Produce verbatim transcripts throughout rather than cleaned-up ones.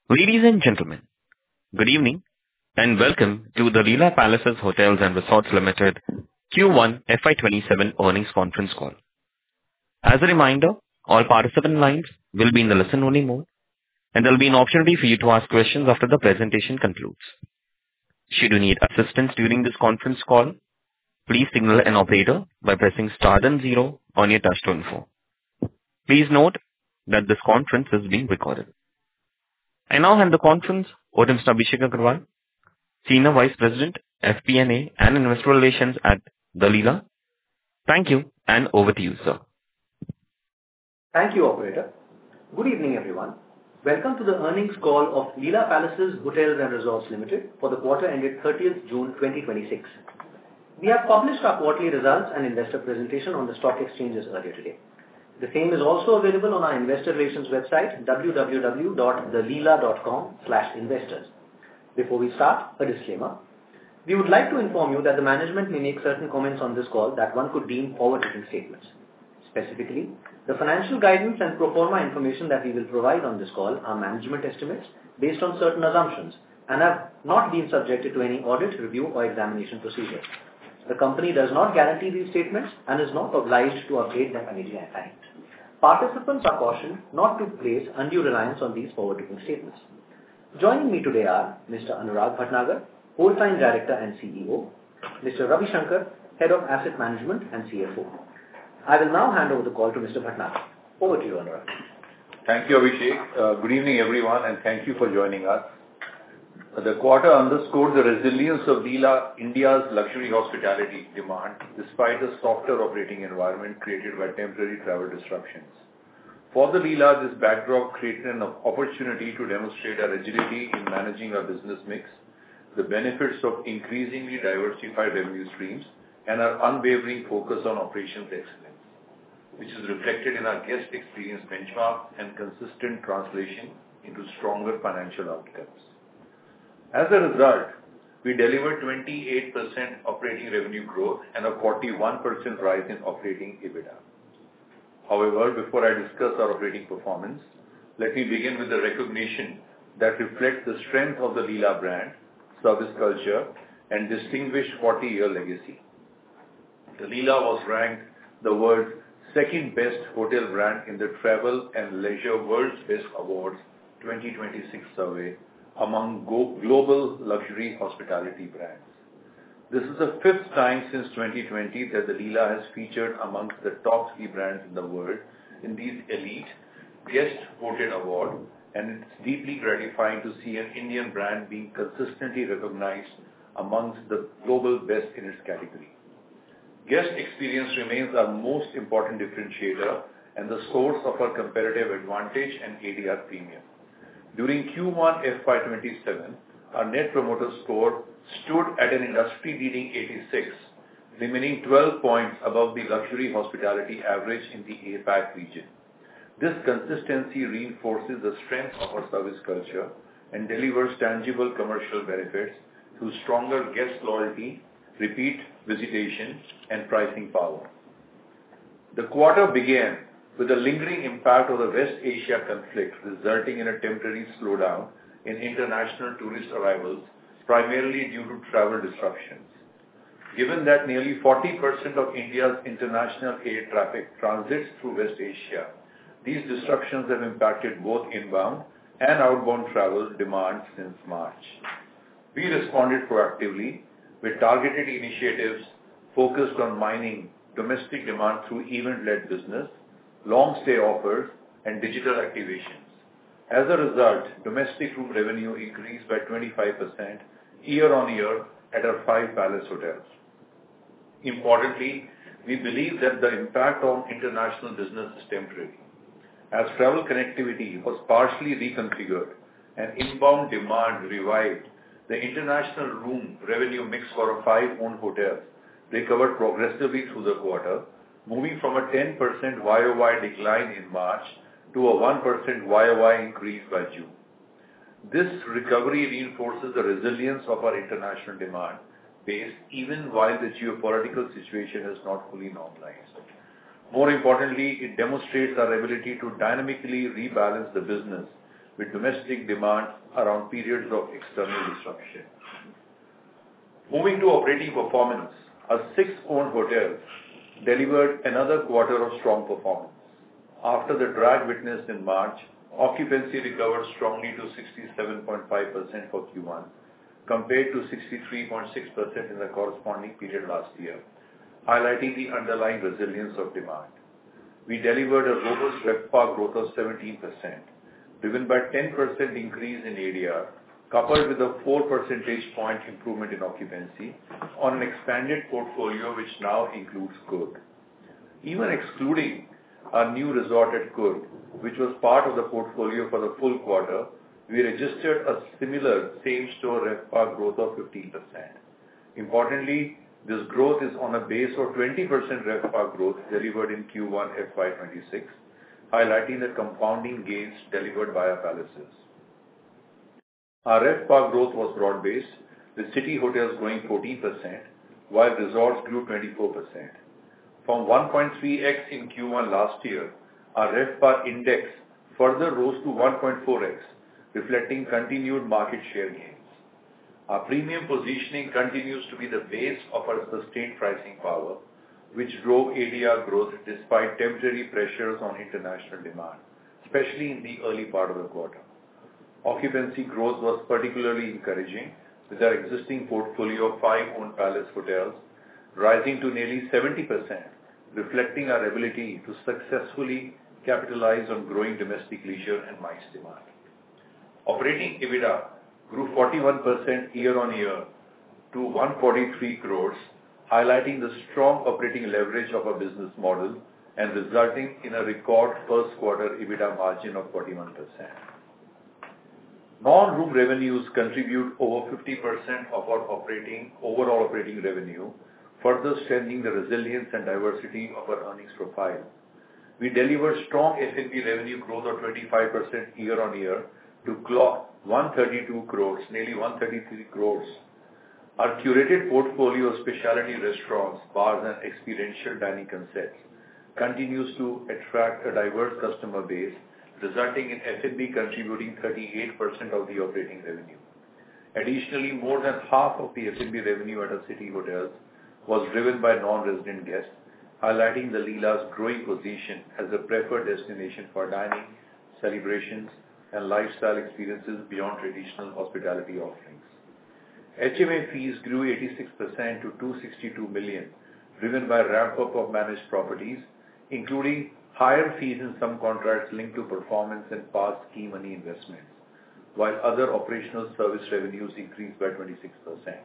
Ladies and gentlemen, good evening and welcome to the Leela Palaces Hotels and Resorts Limited Q one F Y twenty-seven earnings conference call. As a reminder, all participant lines will be in the listen-only mode, and there will be an opportunity for you to ask questions after the presentation concludes. Should you need assistance during this conference call, please signal an operator by pressing star then zero on your touchtone phone. Please note that this conference is being recorded. I now hand the conference over to Mister Abhishek Agarwal, Senior Vice President, F P and A and Investor Relations at The Leela. Thank you, and over to you, sir. Thank you, operator. Good evening, everyone. Welcome to the earnings call of Leela Palaces Hotels and Resorts Limited for the quarter ended thirtieth June twenty twenty-six. We have published our quarterly results and investor presentation on the stock exchanges earlier today. The same is also available on our investor relations website, w w w dot the leela dot com slash investors. Before we start, a disclaimer. We would like to inform you that the management may make certain comments on this call that one could deem forward-looking statements. Specifically, the financial guidance and pro forma information that we will provide on this call are management estimates based on certain assumptions and have not been subjected to any audit, review or examination procedures. The company does not guarantee these statements and is not obliged to update them at any time. Participants are cautioned not to place undue reliance on these forward-looking statements. Joining me today are Mister Anurag Bhatnagar, Whole-Time Director and C E O, Mister Ravi Shankar, Head of Asset Management and C F O. I will now hand over the call to Mister Bhatnagar. Over to you, Anurag. Thank you, Abhishek. Uh, good evening, everyone, and thank you for joining us. The quarter underscored the resilience of Leela India's luxury hospitality demand despite a softer operating environment created by temporary travel disruptions. For the Leela, this backdrop created an opportunity to demonstrate our agility in managing our business mix, the benefits of increasingly diversified revenue streams, and our unwavering focus on operations excellence, which is reflected in our guest experience benchmark and consistent translation into stronger financial outcomes. As a result, we delivered twenty-eight percent operating revenue growth and a forty-one percent rise in operating EBITDA. However, before I discuss our operating performance, let me begin with the recognition that reflects the strength of the Leela brand, service culture, and distinguished forty-year legacy. The Leela was ranked the world's second best hotel brand in the Travel and Leisure World's Best Awards twenty twenty-six survey among global luxury hospitality brands. This is the fifth time since twenty twenty that the Leela has featured amongst the top three brands in the world in these elite guest-voted awards, and it's deeply gratifying to see an Indian brand being consistently recognized amongst the global best in its category. Guest experience remains our most important differentiator and the source of our competitive advantage and A D R premium. During Q one F Y twenty-seven, our Net Promoter Score stood at an industry-leading eighty-six, remaining twelve points above the luxury hospitality average in the A PAC region. This consistency reinforces the strength of our service culture and delivers tangible commercial benefits through stronger guest loyalty, repeat visitation, and pricing power. The quarter began with the lingering impact of the West Asia conflict, resulting in a temporary slowdown in international tourist arrivals, primarily due to travel disruptions. Given that nearly forty percent of India's international air traffic transits through West Asia, these disruptions have impacted both inbound and outbound travel demand since March. We responded proactively with targeted initiatives focused on mining domestic demand through event-led business, long-stay offers, and digital activations. As a result, domestic room revenue increased by twenty-five percent year-on-year at our five Palace hotels. Importantly, we believe that the impact on international business is temporary. As travel connectivity was partially reconfigured and inbound demand revived, the international room revenue mix for our five owned hotels recovered progressively through the quarter, moving from a ten percent Y O Y decline in March to a one percent Y O Y increase by June. This recovery reinforces the resilience of our international demand base even while the geopolitical situation has not fully normalized. More importantly, it demonstrates our ability to dynamically rebalance the business with domestic demand around periods of external disruption. Moving to operating performance, our six owned hotels delivered another quarter of strong performance. After the drag witnessed in March, occupancy recovered strongly to sixty-seven point five percent for Q one, compared to sixty-three point six percent in the corresponding period last year, highlighting the underlying resilience of demand. We delivered a robust RevPAR growth of seventeen percent, driven by ten percent increase in A D R, coupled with a four percentage point improvement in occupancy on an expanded portfolio which now includes Coorg. Even excluding our new resort at Coorg, which was part of the portfolio for the full quarter, we registered a similar same-store RevPAR growth of fifteen percent. Importantly, this growth is on a base of twenty percent RevPAR growth delivered in Q one F Y twenty-six, highlighting the compounding gains delivered by our palaces. Our RevPAR growth was broad-based, with city hotels growing fourteen percent, while resorts grew twenty-four percent. From one point three x in Q one last year, our RevPAR index further rose to one point four x, reflecting continued market share gains. Our premium positioning continues to be the base of our sustained pricing power, which drove A D R growth despite temporary pressures on international demand, especially in the early part of the quarter. Occupancy growth was particularly encouraging, with our existing portfolio of five owned palace hotels rising to nearly seventy percent, reflecting our ability to successfully capitalize on growing domestic leisure and MICE demand. Operating EBITDA grew forty-one percent year-on-year to one hundred forty-three crores, highlighting the strong operating leverage of our business model and resulting in a record first quarter EBITDA margin of forty-one percent. Non-room revenues contribute over fifty percent of our operating overall operating revenue, further strengthening the resilience and diversity of our earnings profile. We delivered strong F and B revenue growth of twenty-five percent year-on-year to clock one hundred thirty-two crores, nearly one hundred thirty-three crores. Our curated portfolio of specialty restaurants, bars, and experiential dining concepts continues to attract a diverse customer base, resulting in F and B contributing thirty-eight percent of the operating revenue. Additionally, more than half of the F and B revenue at our city hotels was driven by non-resident guests, highlighting the Leela's growing position as a preferred destination for dining, celebrations, and lifestyle experiences beyond traditional hospitality offerings. H M A fees grew eighty-six percent to two hundred sixty-two million, driven by ramp-up of managed properties, including higher fees in some contracts linked to performance and past key money investments, while other operational service revenues increased by twenty-six percent.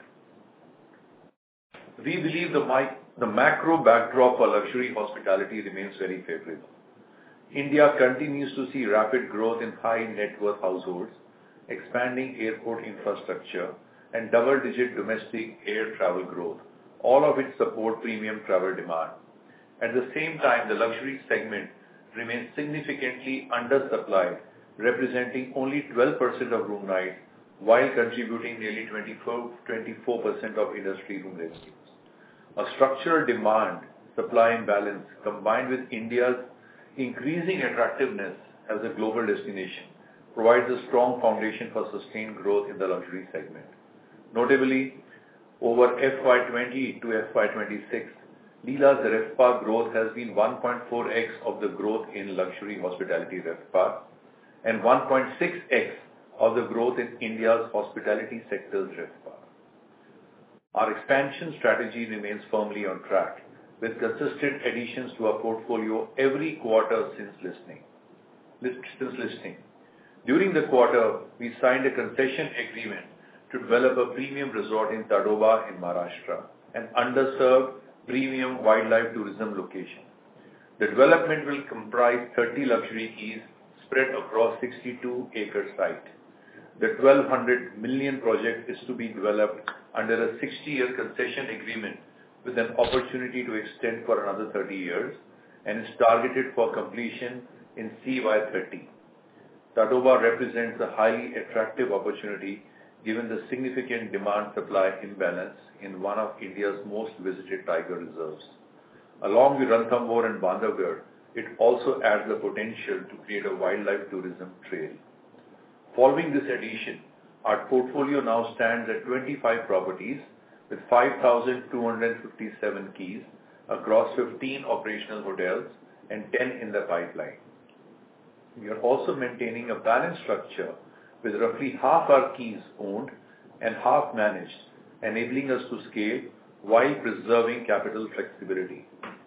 We believe the, mic- the macro backdrop for luxury hospitality remains very favorable. India continues to see rapid growth in high net worth households, expanding airport infrastructure, and double-digit domestic air travel growth, all of which support premium travel demand. At the same time, the luxury segment remains significantly undersupplied, representing only twelve percent of room nights, while contributing nearly twenty-four percent of industry room revenues. A structural demand-supply imbalance, combined with India's increasing attractiveness as a global destination, provides a strong foundation for sustained growth in the luxury segment. Notably, over F Y twenty to F Y twenty-six, Leela's RevPAR growth has been one point four x of the growth in luxury hospitality RevPAR and one point six x of the growth in India's hospitality sector's RevPAR. Our expansion strategy remains firmly on track, with consistent additions to our portfolio every quarter since listing. Since listing. During the quarter, we signed a concession agreement to develop a premium resort in Tadoba in Maharashtra, an underserved premium wildlife tourism location. The development will comprise thirty luxury keys spread across sixty-two acre site. The twelve hundred million project is to be developed under a sixty-year concession agreement with an opportunity to extend for another thirty years and is targeted for completion in C Y thirty. Tadoba represents a highly attractive opportunity given the significant demand-supply imbalance in one of India's most visited tiger reserves. Along with Ranthambore and Bandhavgarh, it also adds the potential to create a wildlife tourism trail. Following this addition, our portfolio now stands at twenty-five properties with five thousand two hundred fifty-seven keys across fifteen operational hotels and ten in the pipeline. We are also maintaining a balanced structure with roughly half our keys owned and half managed, enabling us to scale while preserving capital flexibility.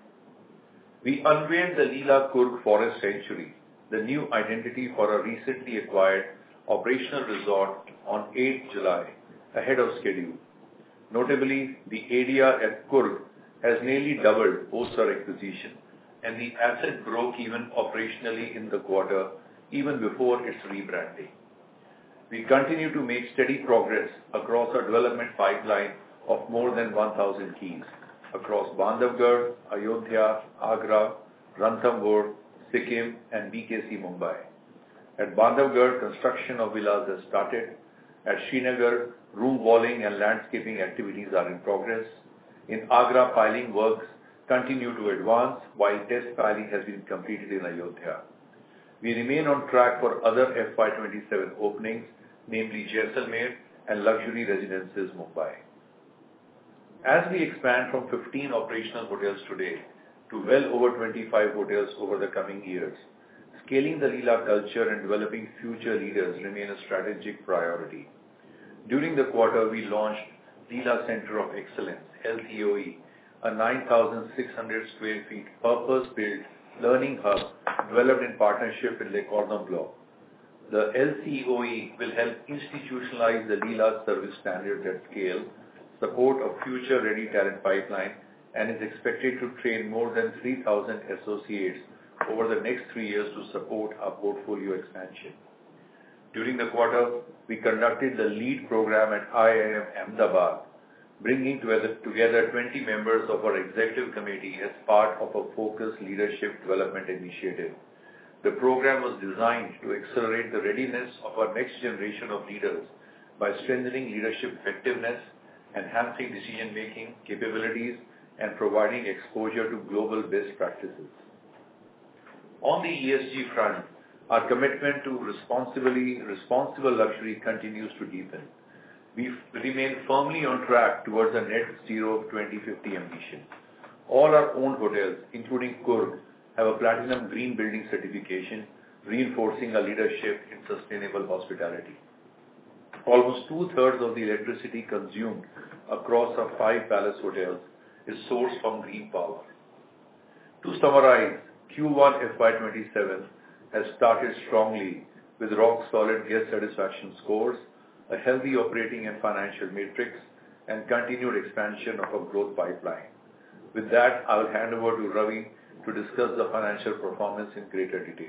We unveiled the Leela Coorg Forest Sanctuary, the new identity for our recently acquired operational resort, on eighth July, ahead of schedule. Notably, the A D R at Coorg has nearly doubled post our acquisition, and the asset broke even operationally in the quarter, even before its rebranding. We continue to make steady progress across our development pipeline of more than one thousand keys across Bandhavgarh, Ayodhya, Agra, Ranthambore, Sikkim, and B K C Mumbai. At Bandhavgarh, construction of villas has started. At Srinagar, room walling and landscaping activities are in progress. In Agra, piling works continue to advance, while test piling has been completed in Ayodhya. We remain on track for other F Y twenty-seven openings, namely Jaisalmer and Luxury Residences Mumbai. As we expand from fifteen operational hotels today to well over twenty-five hotels over the coming years, scaling the Leela culture and developing future leaders remain a strategic priority. During the quarter, we launched Leela Center of Excellence, L C O E, a nine thousand six hundred square feet purpose-built learning hub developed in partnership with Le Cordon Bleu. The L C O E will help institutionalize the Leela service standards at scale, support a future-ready talent pipeline, and is expected to train more than three thousand associates over the next three years to support our portfolio expansion. During the quarter, we conducted the LEAD program at I I M Ahmedabad, bringing together, together twenty members of our executive committee as part of a focused leadership development initiative. The program was designed to accelerate the readiness of our next generation of leaders by strengthening leadership effectiveness, enhancing decision-making capabilities, and providing exposure to global best practices. On the E S G front, our commitment to responsibly responsible luxury continues to deepen. We remain firmly on track towards a net zero twenty fifty ambition. All our owned hotels, including Coorg, have a platinum green building certification, reinforcing our leadership in sustainable hospitality. Almost two-thirds of the electricity consumed across our five palace hotels is sourced from green power. To summarize, Q one F Y twenty-seven has started strongly with rock-solid guest satisfaction scores, a healthy operating and financial matrix, and continued expansion of our growth pipeline. With that, I will hand over to Ravi to discuss the financial performance in greater detail.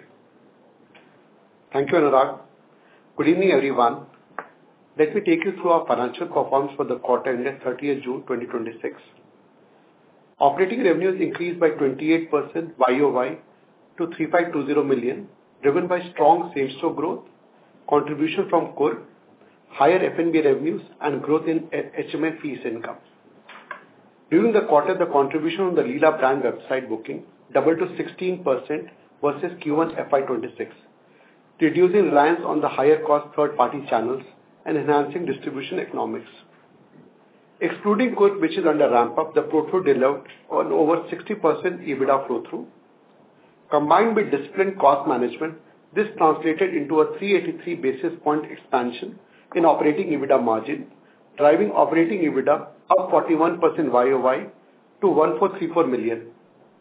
Thank you, Anurag. Good evening, everyone. Let me take you through our financial performance for the quarter ended thirtieth June twenty twenty-six. Operating revenues increased by twenty-eight percent Y O Y to three thousand five hundred twenty million, driven by strong same-store growth, contribution from Coorg, higher F and B revenues, and growth in H M A fees income. During the quarter, the contribution on the Leela brand website booking doubled to sixteen percent versus Q one F Y twenty-six, reducing reliance on the higher-cost third-party channels and enhancing distribution economics. Excluding Coorg, which is under ramp-up, the portfolio delivered on over sixty percent EBITDA flow-through. Combined with disciplined cost management, this translated into a three hundred eighty-three basis point expansion in operating EBITDA margin, driving operating EBITDA up forty-one percent Y O Y to one thousand four hundred thirty-four million.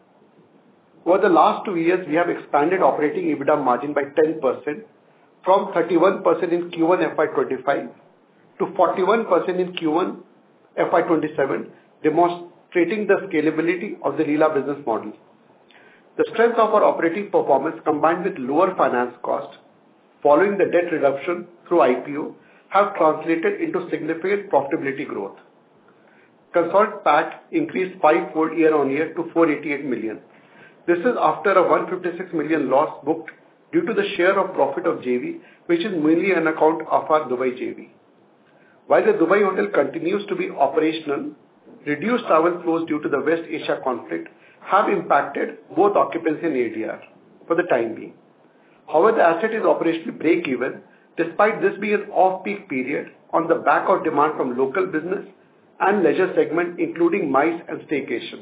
Over the last two years, we have expanded operating EBITDA margin by ten percent from thirty-one percent in Q one F Y twenty-five to forty-one percent in Q one F Y twenty-seven, demonstrating the scalability of the Leela business model. The strength of our operating performance combined with lower finance cost following the debt reduction through I P O have translated into significant profitability growth. Consolidated P A T increased five-fold year-on-year to four hundred eighty-eight million. This is after a one hundred fifty-six million loss booked due to the share of profit of J V, which is mainly an account of our Dubai J V. While the Dubai hotel continues to be operational, reduced travel flows due to the West Asia conflict have impacted both occupancy and A D R for the time being. However, the asset is operationally break-even despite this being an off-peak period on the back of demand from local business and leisure segment, including MICE and staycation.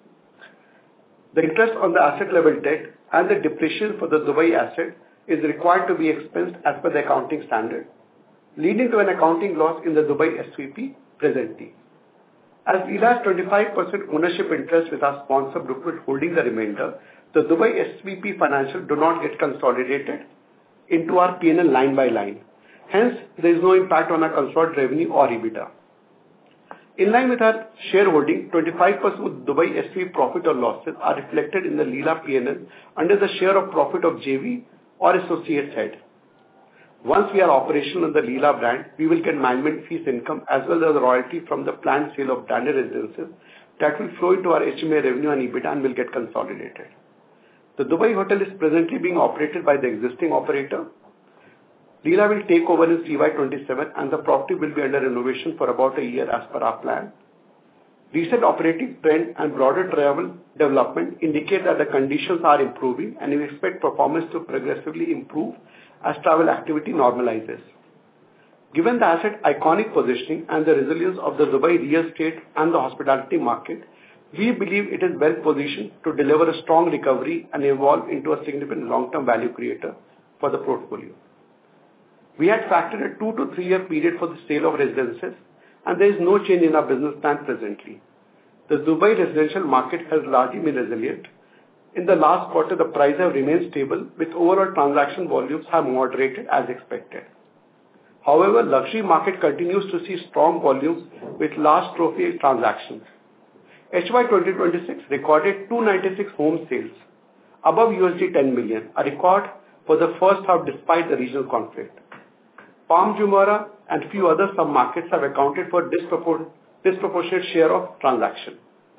The interest on the asset level debt and the depreciation for the Dubai asset is required to be expensed as per the accounting standard, leading to an accounting loss in the Dubai S V P presently. As Leela has twenty-five percent ownership interest with our sponsor Brookfield holding the remainder, the Dubai S V P financials do not get consolidated into our P and L line by line. Hence, there is no impact on our consolidated revenue or EBITDA. In line with our shareholding, twenty-five percent of Dubai S V P profit or losses are reflected in the Leela P and L under the share of profit of J V or associates head. Once we are operational in the Leela brand, we will get management fees income as well as royalty from the planned sale of branded residences that will flow into our H M A revenue and EBITDA and will get consolidated. The Dubai hotel is presently being operated by the existing operator. Leela will take over in C Y twenty-seven and the property will be under renovation for about a year as per our plan. Recent operating trend and broader travel development indicate that the conditions are improving and we expect performance to progressively improve as travel activity normalizes. Given the asset iconic positioning and the resilience of the Dubai real estate and the hospitality market, we believe it is well positioned to deliver a strong recovery and evolve into a significant long-term value creator for the portfolio. We had factored a two to three year period for the sale of residences and there is no change in our business plan presently. The Dubai residential market has largely been resilient. In the last quarter, the prices have remained stable with overall transaction volumes have moderated as expected. However, luxury market continues to see strong volumes with large trophy transactions. H Y twenty twenty-six recorded two hundred ninety-six home sales, above U S D ten million, a record for the first half despite the regional conflict. Palm Jumeirah and few other sub-markets have accounted for dispropor- disproportionate share of transaction.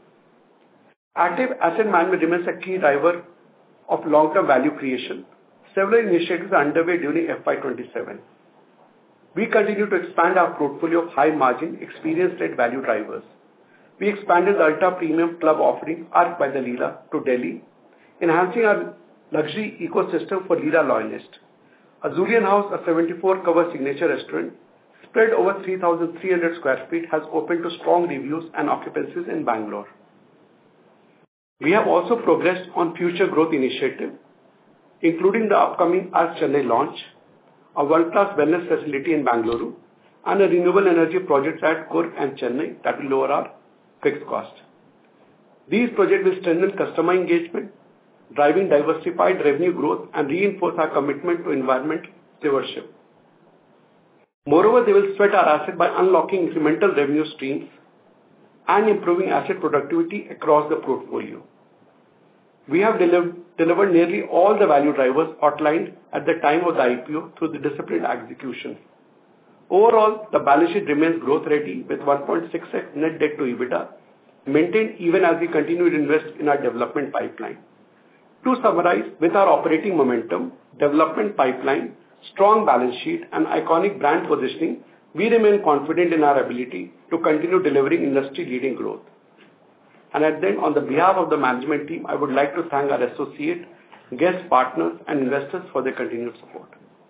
Active asset management remains a key driver of long-term value creation. Several initiatives are underway during F Y twenty-seven. We continue to expand our portfolio of high-margin, experience-led value drivers. We expanded the ultra-premium club offering Arc by the Leela to Delhi, enhancing our luxury ecosystem for Leela loyalists. Azulian House, a seventy-four cover signature restaurant, spread over three thousand three hundred square feet, has opened to strong reviews and occupancies in Bangalore. We have also progressed on future growth initiatives, including the upcoming Arc Chennai launch, a world-class wellness facility in Bangalore, and a renewable energy project at Coorg and Chennai that will lower our fixed cost. These projects will strengthen customer engagement, driving diversified revenue growth and reinforce our commitment to environmental stewardship. Moreover, they will sweat our asset by unlocking incremental revenue streams and improving asset productivity across the portfolio. We have delivered, delivered nearly all the value drivers outlined at the time of the I P O through the disciplined execution. Overall, the balance sheet remains growth ready with one point six x net debt to EBITDA, maintained even as we continue to invest in our development pipeline. To summarize, with our operating momentum, development pipeline, strong balance sheet, and iconic brand positioning, we remain confident in our ability to continue delivering industry-leading growth. And at then, on the behalf of the management team, I would like to thank our associate, guests, partners, and investors for their continued support.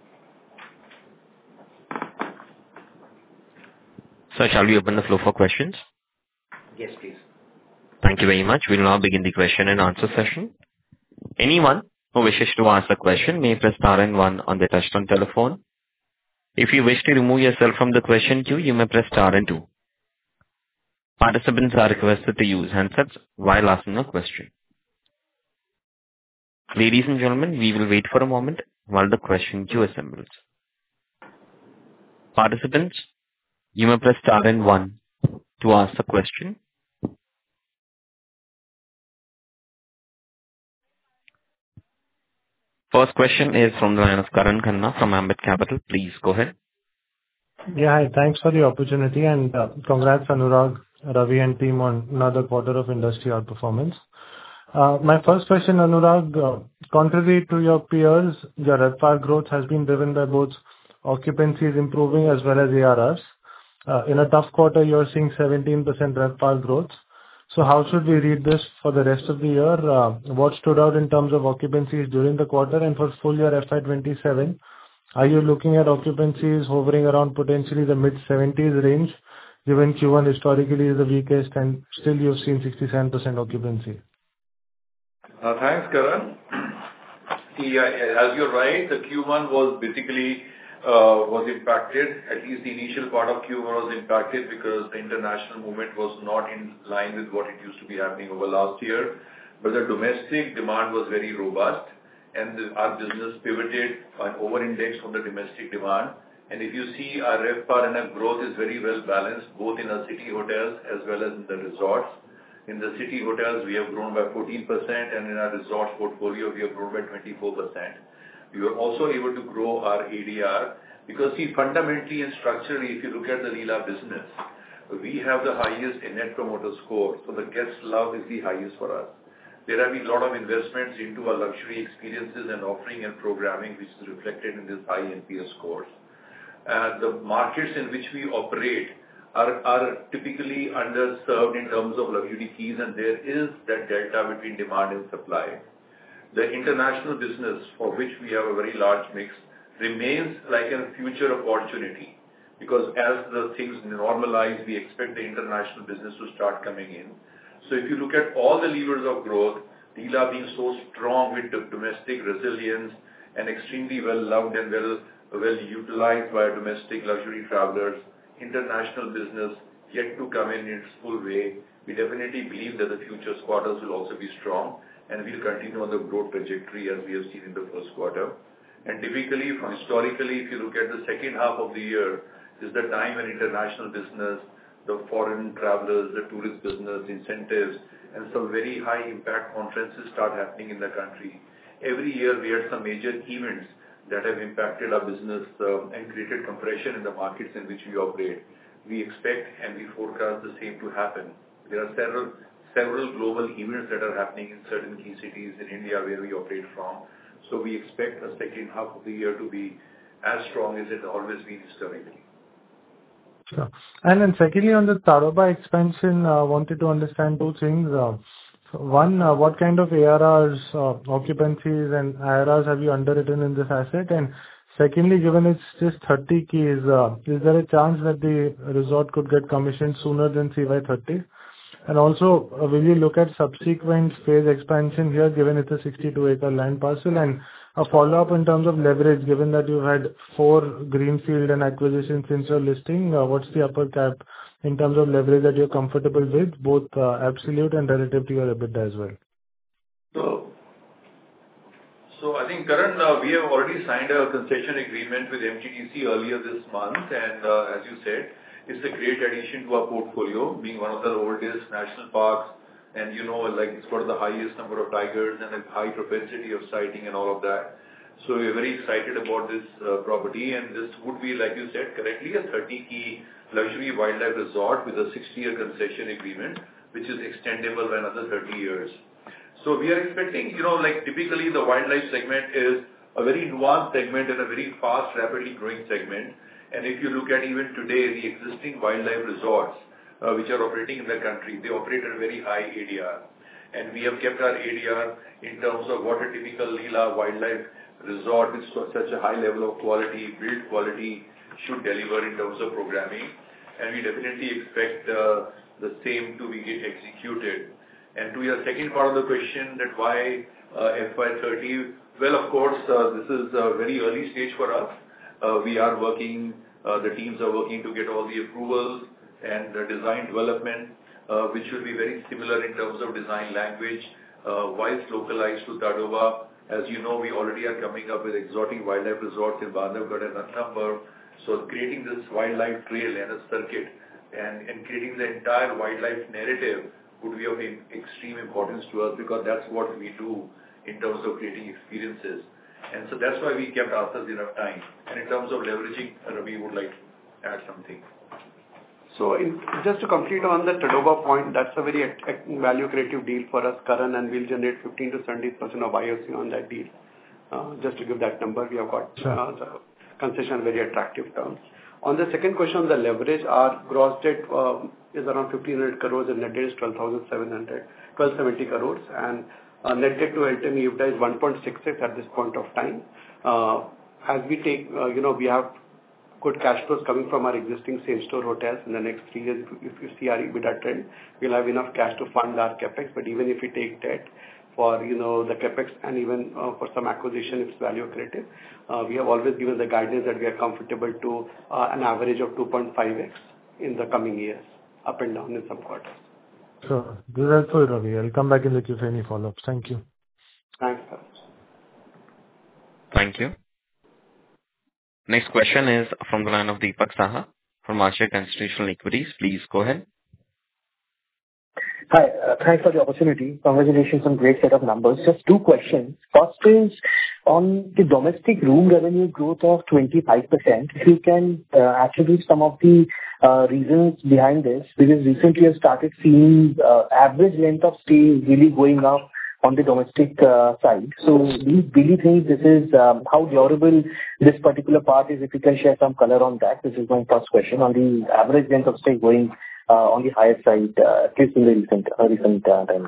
Sir, shall we open the floor for questions? Yes, please. Thank you very much. We'll now begin the question and answer session. Anyone who wishes to ask a question may press star and one on the touchtone telephone. If you wish to remove yourself from the question queue, you may press star and two. Participants are requested to use handsets while asking a question. Ladies and gentlemen, we will wait for a moment while the question queue assembles. Participants, you may press star and one to ask a question. First question is from the line of Karan Khanna from Ambit Capital. Please go ahead. Yeah, hi. Thanks for the opportunity and uh, congrats Anurag, Ravi and team on another quarter of industry outperformance. Uh, my first question, Anurag, uh, contrary to your peers, your RevPAR growth has been driven by both occupancies improving as well as A R Rs. Uh, in a tough quarter, you're seeing seventeen percent RevPAR growth. So how should we read this for the rest of the year? Uh, what stood out in terms of occupancies during the quarter and for full year F Y twenty-seven? Are you looking at occupancies hovering around potentially the mid seventies range, given Q one historically is the weakest and still you've seen sixty-seven percent occupancy? Uh, Thanks, Karan. See, I- as you're right, the Q one was basically uh, was impacted. At least the initial part of Q one was impacted because the international movement was not in line with what it used to be happening over last year. But the domestic demand was very robust, and the- our business pivoted and over-indexed on the domestic demand. And if you see, our RevPAR and our growth is very well balanced, both in our city hotels as well as in the resorts. In the city hotels, we have grown by fourteen percent, and in our resorts portfolio, we have grown by twenty-four percent. We were also able to grow our A D R because, see, fundamentally and structurally, if you look at the Leela business, we have the highest Net Promoter Score, so the guest love is the highest for us. There have been a lot of investments into our luxury experiences and offering and programming, which is reflected in this high N P S scores. Uh, the markets in which we operate are, are typically underserved in terms of luxury keys, and there is that delta between demand and supply. The international business, for which we have a very large mix, remains like a future opportunity because as the things normalize, we expect the international business to start coming in. So if you look at all the levers of growth, Leela being so strong with the domestic resilience and extremely well loved and well well utilized by domestic luxury travelers, international business yet to come in its full way, we definitely believe that the future quarters will also be strong and we'll continue on the growth trajectory as we have seen in the first quarter. And typically, from historically, if you look at the second half of the year, is the time when international business, the foreign travelers, the tourist business, incentives, and some very high impact conferences start happening in the country. Every year we had some major events that have impacted our business uh, and created compression in the markets in which we operate. We expect and we forecast the same to happen. There are several several global events that are happening in certain key cities in India where we operate from. So we expect the second half of the year to be as strong as it has always been historically. Sure. And then secondly, on the Tadoba expansion, I uh, wanted to understand two things. Uh, One, uh, what kind of A R Rs, uh, occupancies and I R Rs have you underwritten in this asset? And secondly, given it's just thirty keys, uh, is there a chance that the resort could get commissioned sooner than C Y thirty? And also, uh, will you look at subsequent phase expansion here, given it's a sixty-two acre land parcel? And a follow-up in terms of leverage, given that you've had four greenfield and acquisitions since your listing, uh, what's the upper cap in terms of leverage that you're comfortable with, both uh, absolute and relative to your EBITDA as well? So, so I think, Karan, uh, we have already signed a concession agreement with M G D C earlier this month, and uh, as you said, it's a great addition to our portfolio, being one of the oldest national parks, and you know, like it's got the highest number of tigers and a high propensity of sighting and all of that. So we're very excited about this uh, property, and this would be, like you said correctly, a thirty key luxury wildlife resort with a sixty year concession agreement, which is extendable by another thirty years. So we are expecting, you know, like typically the wildlife segment is a very nuanced segment and a very fast, rapidly growing segment. And if you look at even today, the existing wildlife resorts, uh, which are operating in the country, they operate at a very high A D R. And we have kept our A D R in terms of what a typical Leela wildlife resort with such a high level of quality, build quality, should deliver in terms of programming. And we definitely expect uh, the same to be executed. And to your second part of the question, that why uh, F Y thirty, well, of course, uh, this is a very early stage for us. Uh, we are working, uh, the teams are working to get all the approvals and uh, design development, uh, which will be very similar in terms of design language, uh, whilst localized to Tadoba. As you know, we already are coming up with exotic wildlife resorts in Bandhavgarh and Ranthambore. So creating this wildlife trail and a circuit and, and creating the entire wildlife narrative would be of extreme importance to us because that's what we do in terms of creating experiences. And so that's why we kept ourselves enough time. And in terms of leveraging, Ravi would like to add something. So in, just to complete on the Tadoba point, that's a very value creative deal for us, Karan, and we'll generate fifteen to seventy percent of I O C on that deal. Uh, just to give that number, we have got uh, the concession very attractive terms. On the second question on the leverage, our gross debt uh, is around fifteen hundred crores and net debt is twelve thousand seven hundred, twelve seventy crores, and uh, net debt to L T M EBITDA is one point six six at this point of time. Uh, as we take, uh, you know, we have good cash flows coming from our existing same-store hotels in the next three years. If you see our EBITDA trend, we'll have enough cash to fund our CapEx. But even if we take debt for, you know, the CapEx and even uh, for some acquisition, if it's value accretive, uh, we have always given the guidance that we are comfortable to uh, an average of two point five x in the coming years, up and down in some quarters. Sure. This is helpful, Ravi. I'll come back in the queue for any follow-ups. Thank you. Thanks, sir. Thank you. Next question is from the line of Deepak Saha from Ashik Institutional Equities. Please go ahead. Hi. uh, Thanks for the opportunity. Congratulations on great set of numbers. Just two questions. First is on the domestic room revenue growth of twenty-five percent. If you can uh, attribute some of the uh, reasons behind this, because recently I've started seeing uh, average length of stay really going up on the domestic uh, side. So do you really think this is um, how durable this particular part is? If you can share some color on that. This is my first question on the average length of stay going uh, on the higher side, uh, at least in the recent, uh, recent uh, time.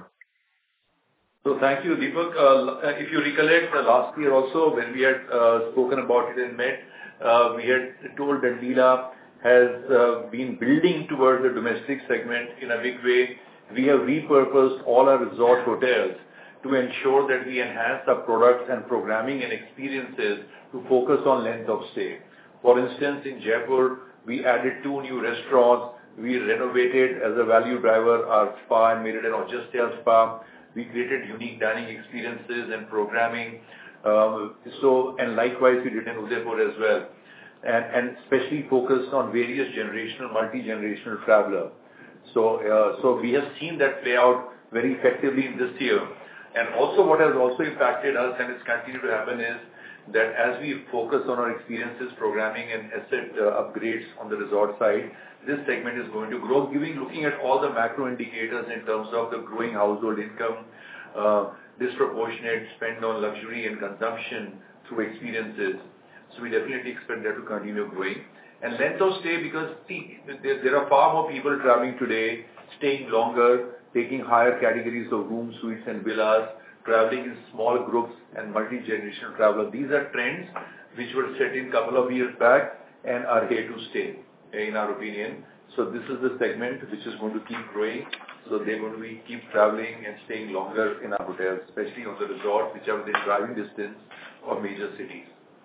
So thank you, Deepak. Uh, if you recollect, uh, last year also when we had uh, spoken about it in Met, uh, we had told that Leela has uh, been building towards the domestic segment in a big way. We have repurposed all our resort hotels to ensure that we enhance our products and programming and experiences to focus on length of stay. For instance, in Jaipur, we added two new restaurants. We renovated as a value driver our spa and made it an Aujasya spa. We created unique dining experiences and programming. Um, so, and likewise, we did in Udaipur as well. And, and especially focused on various generational, multi-generational traveler. So, uh, so we have seen that play out very effectively in this year. And also what has also impacted us and it's continued to happen is that as we focus on our experiences, programming and asset uh, upgrades on the resort side, this segment is going to grow, giving, looking at all the macro indicators in terms of the growing household income, uh, disproportionate spend on luxury and consumption through experiences. So we definitely expect that to continue growing. And length of stay, because see, there, there are far more people traveling today, staying longer, taking higher categories of rooms, suites and villas, traveling in small groups and multi-generational travel. These are trends which were set in a couple of years back and are here to stay, in our opinion. So this is the segment which is going to keep growing. So they're going to be keep traveling and staying longer in our hotels, especially on the resorts which are within driving distance of major cities.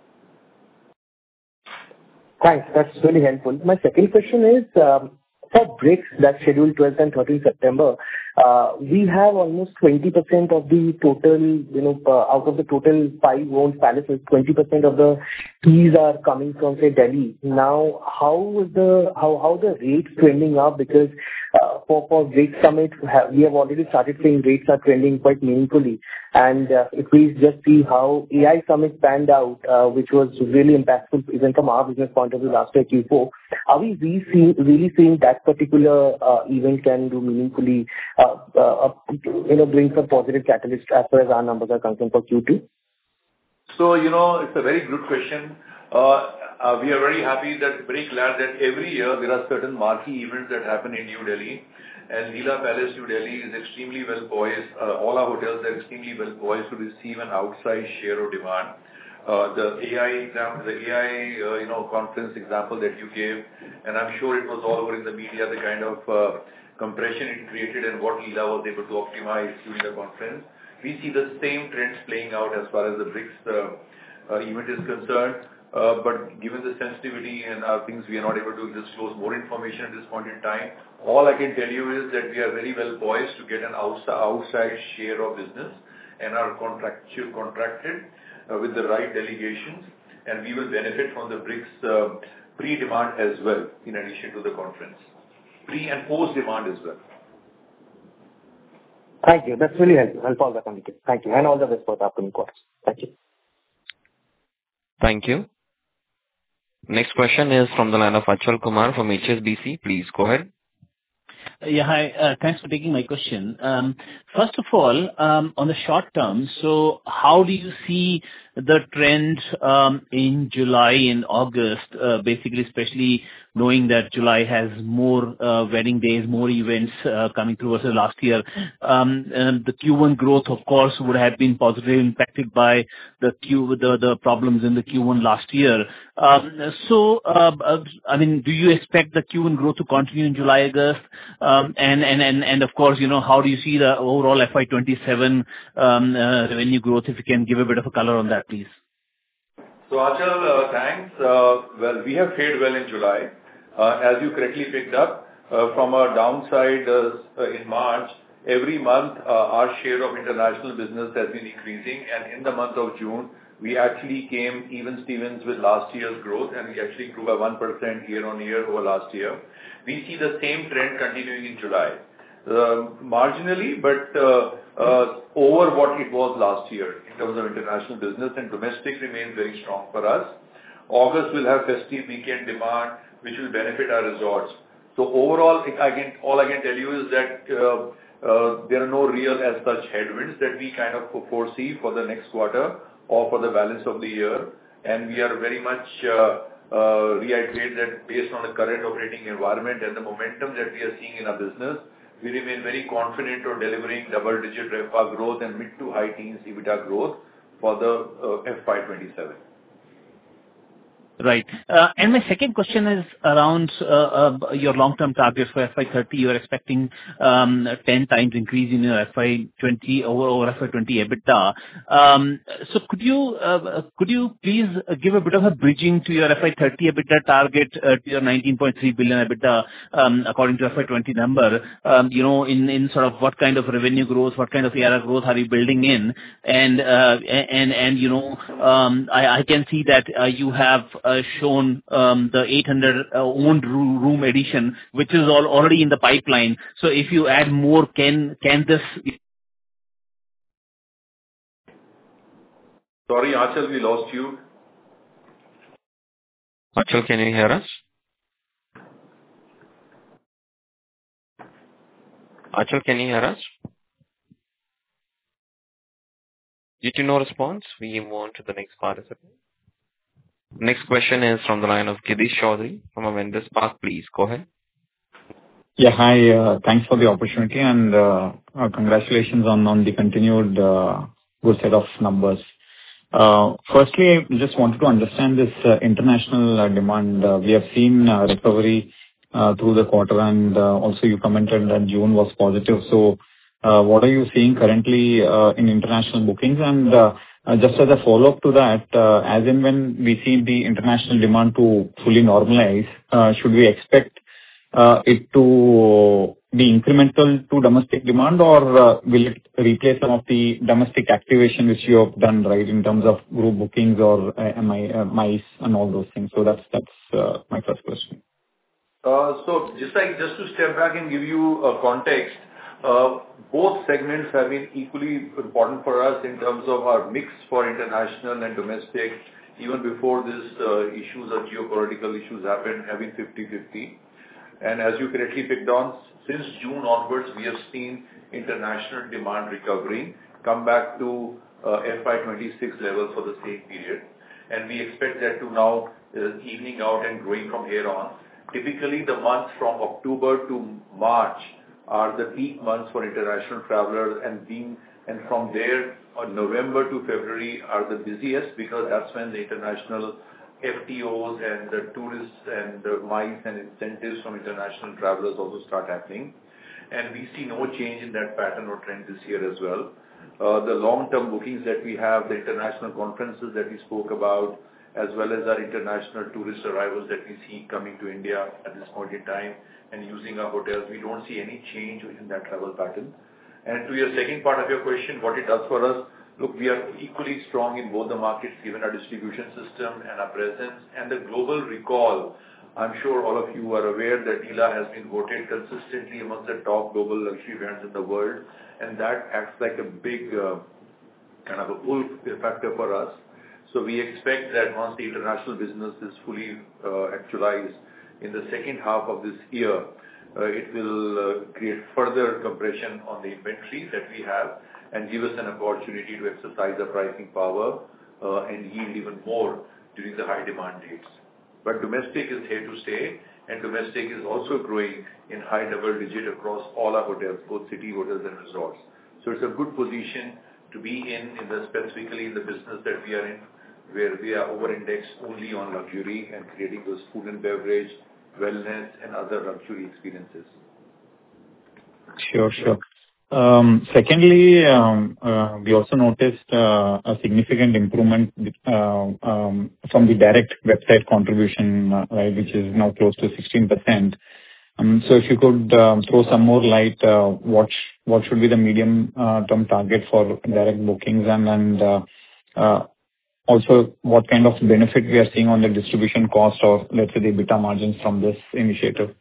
Thanks. That's really helpful. My second question is, um, for Bricks that's scheduled twelfth and thirteenth September, uh, we have almost twenty percent of the total, you know, uh, out of the total five owned palaces, twenty percent of the keys are coming from, say, Delhi. Now, how is the, how, how the rates trending up? Because uh, for, for Bricks Summit, we have already started seeing rates are trending quite meaningfully. And uh, if we just see how A I Summit panned out, uh, which was really impactful even from our business point of view last year Q four, are we really seeing, really seeing that particular uh, event can do meaningfully, uh, uh, you know, bring some positive catalyst as far as our numbers are concerned for Q two? So, you know, it's a very good question. Uh, uh, we are very happy that, very glad that every year there are certain marquee events that happen in New Delhi. And Leela Palace New Delhi is extremely well poised. Uh, all our hotels are extremely well poised to receive an outsized share of demand. Uh, the A I example, the A I, uh, you know, conference example that you gave, and I'm sure it was all over in the media, the kind of uh, compression it created and what Leela was able to optimize during the conference. We see the same trends playing out as far as the Bricks uh, uh, event is concerned. Uh, but given the sensitivity and our things, we are not able to disclose more information at this point in time. All I can tell you is that we are very well poised to get an outside, outside share of business and are contractual contracted uh, with the right delegations, and we will benefit from the Bricks uh, pre-demand as well, in addition to the conference. Pre and post-demand as well. Thank you. That's really helpful. I'll follow that on it. Thank you. And all the best for the upcoming quarters. Thank you. Thank you. Next question is from the line of Achal Kumar from H S B C. Please go ahead. Yeah, hi. Uh, thanks for taking my question. Um, First of all, um, on the short term, so how do you see the trend um, in July and August, uh, basically, especially knowing that July has more uh, wedding days, more events uh, coming through versus last year? Um, and the Q one growth, of course, would have been positively impacted by the Q the the problems in the Q one last year. Um, So, uh, uh, I mean, do you expect the Q one growth to continue in July, August? Um, And and and and of course, you know, how do you see the overall F Y twenty-seven um, uh, revenue growth? If you can give a bit of a color on that, please. So Achal, uh, thanks. Uh, Well, we have fared well in July. Uh, As you correctly picked up, uh, from a downside uh, uh, in March, every month, uh, our share of international business has been increasing, and in the month of June, we actually came even Stevens with last year's growth, and we actually grew by one percent year-on-year over last year. We see the same trend continuing in July. Uh, Marginally, but uh, uh, over what it was last year in terms of international business, and domestic remains very strong for us. August will have festive weekend demand, which will benefit our resorts. So overall, I can, all I can tell you is that uh, uh, there are no real as such headwinds that we kind of foresee for the next quarter or for the balance of the year. And we are very much uh, uh, reiterate that based on the current operating environment and the momentum that we are seeing in our business, we remain very confident of delivering double-digit RevPAR growth and mid to high teens EBITDA growth for the uh, F Y twenty-seven. Right. Uh, And my second question is around uh, uh, your long-term targets for F Y thirty. You're expecting um, ten times increase in your F Y twenty over over F Y twenty EBITDA. Um, So could you uh, could you please give a bit of a bridging to your F Y thirty EBITDA target uh, to your nineteen point three billion EBITDA um, according to F Y twenty number? Um, You know, in in sort of what kind of revenue growth, what kind of A R R growth are you building in? And uh, and and you know, um, I I can see that uh, you have uh, shown um, the eight hundred uh, owned roo- room addition, which is all already in the pipeline. So if you add more, can can this? Sorry, Achal, we lost you. Achal, can you hear us? Achal, can you hear us? Due to no response, we move on to the next participant. Next question is from the line of Girish Chaudhary from Avendus Spark. Please go ahead. Yeah, hi. uh Thanks for the opportunity and uh uh congratulations on on the continued uh good set of numbers. Uh Firstly, I just wanted to understand this uh international uh demand. Uh We have seen uh recovery uh through the quarter, and uh also you commented that June was positive. So, uh what are you seeing currently uh in international bookings? And uh uh just as a follow-up to that, uh as in when we see the international demand to fully normalize, uh should we expect uh, it to be incremental to domestic demand, or uh, will it replace some of the domestic activation which you have done, right, in terms of group bookings or uh, M I, uh, MICE and all those things? So that's that's uh, my first question. Uh, So just like, just to step back and give you a context, uh, both segments have been equally important for us in terms of our mix for international and domestic. Even before this uh, issues or geopolitical issues happened, having fifty fifty. And as you correctly picked on, since June onwards, we have seen international demand recovery come back to uh, F Y twenty-six levels for the same period. And we expect that to now uh, evening out and growing from here on. Typically, the months from October to March are the peak months for international travelers, and being and from there, on November to February are the busiest, because that's when the international F T Os and the tourists and the MICE and incentives from international travelers also start happening. And we see no change in that pattern or trend this year as well. Uh, the long-term bookings that we have, the international conferences that we spoke about, as well as our international tourist arrivals that we see coming to India at this point in time and using our hotels, we don't see any change in that travel pattern. And to your second part of your question, what it does for us, look, we are equally strong in both the markets given our distribution system and our presence and the global recall. I'm sure all of you are aware that Leela has been voted consistently amongst the top global luxury brands in the world, and that acts like a big uh, kind of a pull factor for us. So we expect that once the international business is fully uh, actualized in the second half of this year, uh, it will uh, create further compression on the inventory that we have and give us an opportunity to exercise the pricing power uh, and yield even more during the high demand dates. But domestic is here to stay, and domestic is also growing in high double digit across all our hotels, both city hotels and resorts. So it's a good position to be in, in the specifically in the business that we are in, where we are over-indexed only on luxury and creating those food and beverage, wellness, and other luxury experiences. Sure, sure. Um, secondly, um, uh, we also noticed uh, a significant improvement uh, um, from the direct website contribution, uh, right, which is now close to sixteen percent. Um, so if you could um, throw some more light, uh, what sh- what should be the medium uh, term target for direct bookings, and and uh, uh, also what kind of benefit we are seeing on the distribution cost, or let's say the EBITDA margins from this initiative?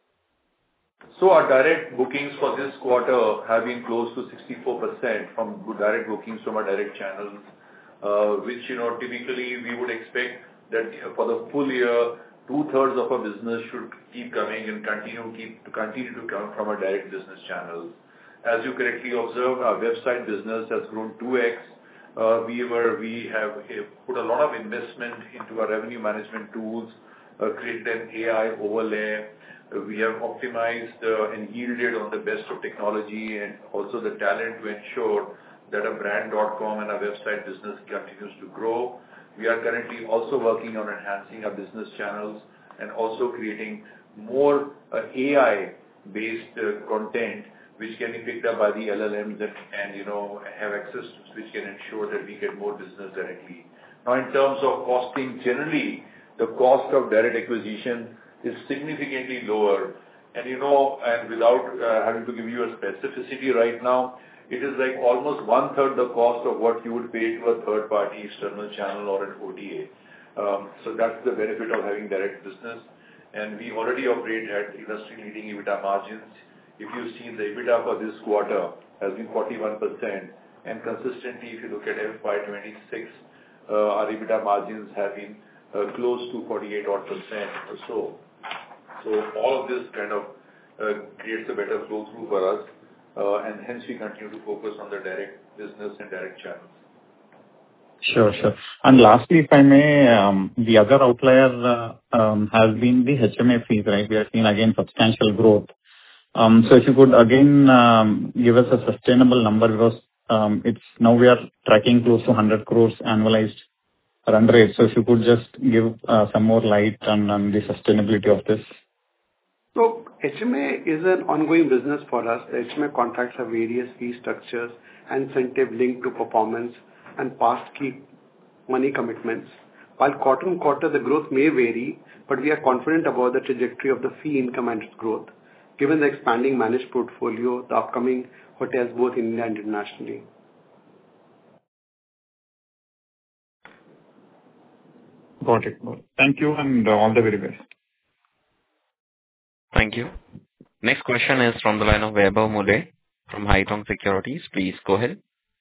So our direct bookings for this quarter have been close to sixty-four percent from direct bookings from our direct channels, uh, which, you know, typically we would expect that for the full year, two-thirds of our business should keep coming and continue keep to continue to come from our direct business channels. As you correctly observed, our website business has grown two x. Uh, we were we have uh, put a lot of investment into our revenue management tools, uh, created an A I overlay. We have optimized uh, and yielded on the best of technology and also the talent to ensure that a brand dot com and our website business continues to grow. We are currently also working on enhancing our business channels and also creating more uh, A I-based uh, content which can be picked up by the L L Ms and, and, you know, have access to, which can ensure that we get more business directly. Now, in terms of costing, generally, the cost of direct acquisition is significantly lower. And, you know, and without uh, having to give you a specificity right now, it is like almost one-third the cost of what you would pay to a third-party external channel or an O T A. Um, so that's the benefit of having direct business. And we already operate at industry-leading EBITDA margins. If you've seen the EBITDA for this quarter has been forty-one percent. And consistently, if you look at F Y twenty-six, uh, our EBITDA margins have been uh, close to forty-eight odd percent or so. So all of this kind of uh, creates a better flow through for us. Uh, and hence we continue to focus on the direct business and direct channels. Sure, sure. And lastly, if I may, um, the other outlier uh, um, has been the H M A fees, right? We are seeing again substantial growth. Um, so if you could again um, give us a sustainable number, because um, it's now we are tracking close to one hundred crores annualized run rate. So if you could just give uh, some more light on, on the sustainability of this. So H M A is an ongoing business for us. The H M A contracts have various fee structures and incentive linked to performance and past key money commitments. While quarter on quarter the growth may vary, but we are confident about the trajectory of the fee income and its growth, given the expanding managed portfolio, the upcoming hotels both in India and internationally. Got it. Thank you, and all the very best. Thank you. Next question is from the line of Vaibhav Muley from Haitong Securities. Please go ahead.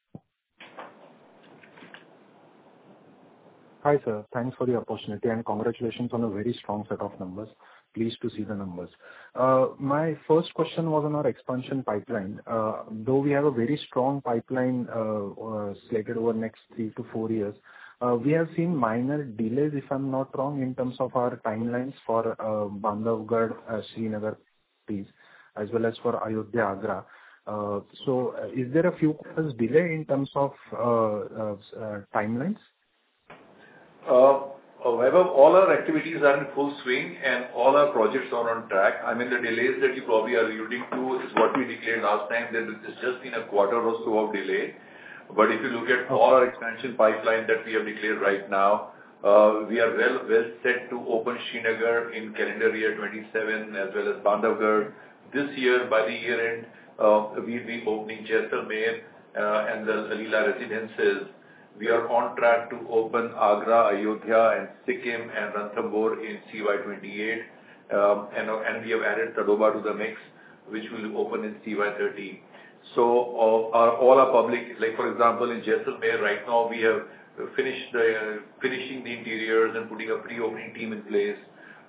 Hi, sir. Thanks for the opportunity and congratulations on a very strong set of numbers. Pleased to see the numbers. Uh, my first question was on our expansion pipeline. Uh, though we have a very strong pipeline uh, uh, slated over next three to four years, uh, we have seen minor delays, if I'm not wrong, in terms of our timelines for uh, Bandhavgarh, uh, Srinagar, please, as well as for Ayodhya, Agra. Uh, so, uh, is there a few quarters delay in terms of uh, uh, uh, timelines? Uh, However, all our activities are in full swing and all our projects are on track. I mean, the delays that you probably are alluding to is what we declared last time, that it's just been a quarter or so of delay. But if you look at all our expansion pipeline that we have declared right now, uh, we are well well set to open Srinagar in calendar year twenty-seven as well as Bandhavgarh. This year, by the year end, uh, we'll be opening Jaisalmer uh, and the Leela Residences. We are on track to open Agra, Ayodhya, and Sikkim and Ranthambore in C Y twenty-eight. Um, and, and we have added Tadoba to the mix, which will open in C Y thirty. So uh, our, all our public, like for example, in Jaisalmer, right now we have finished the, uh, finishing the interiors and putting a pre-opening team in place.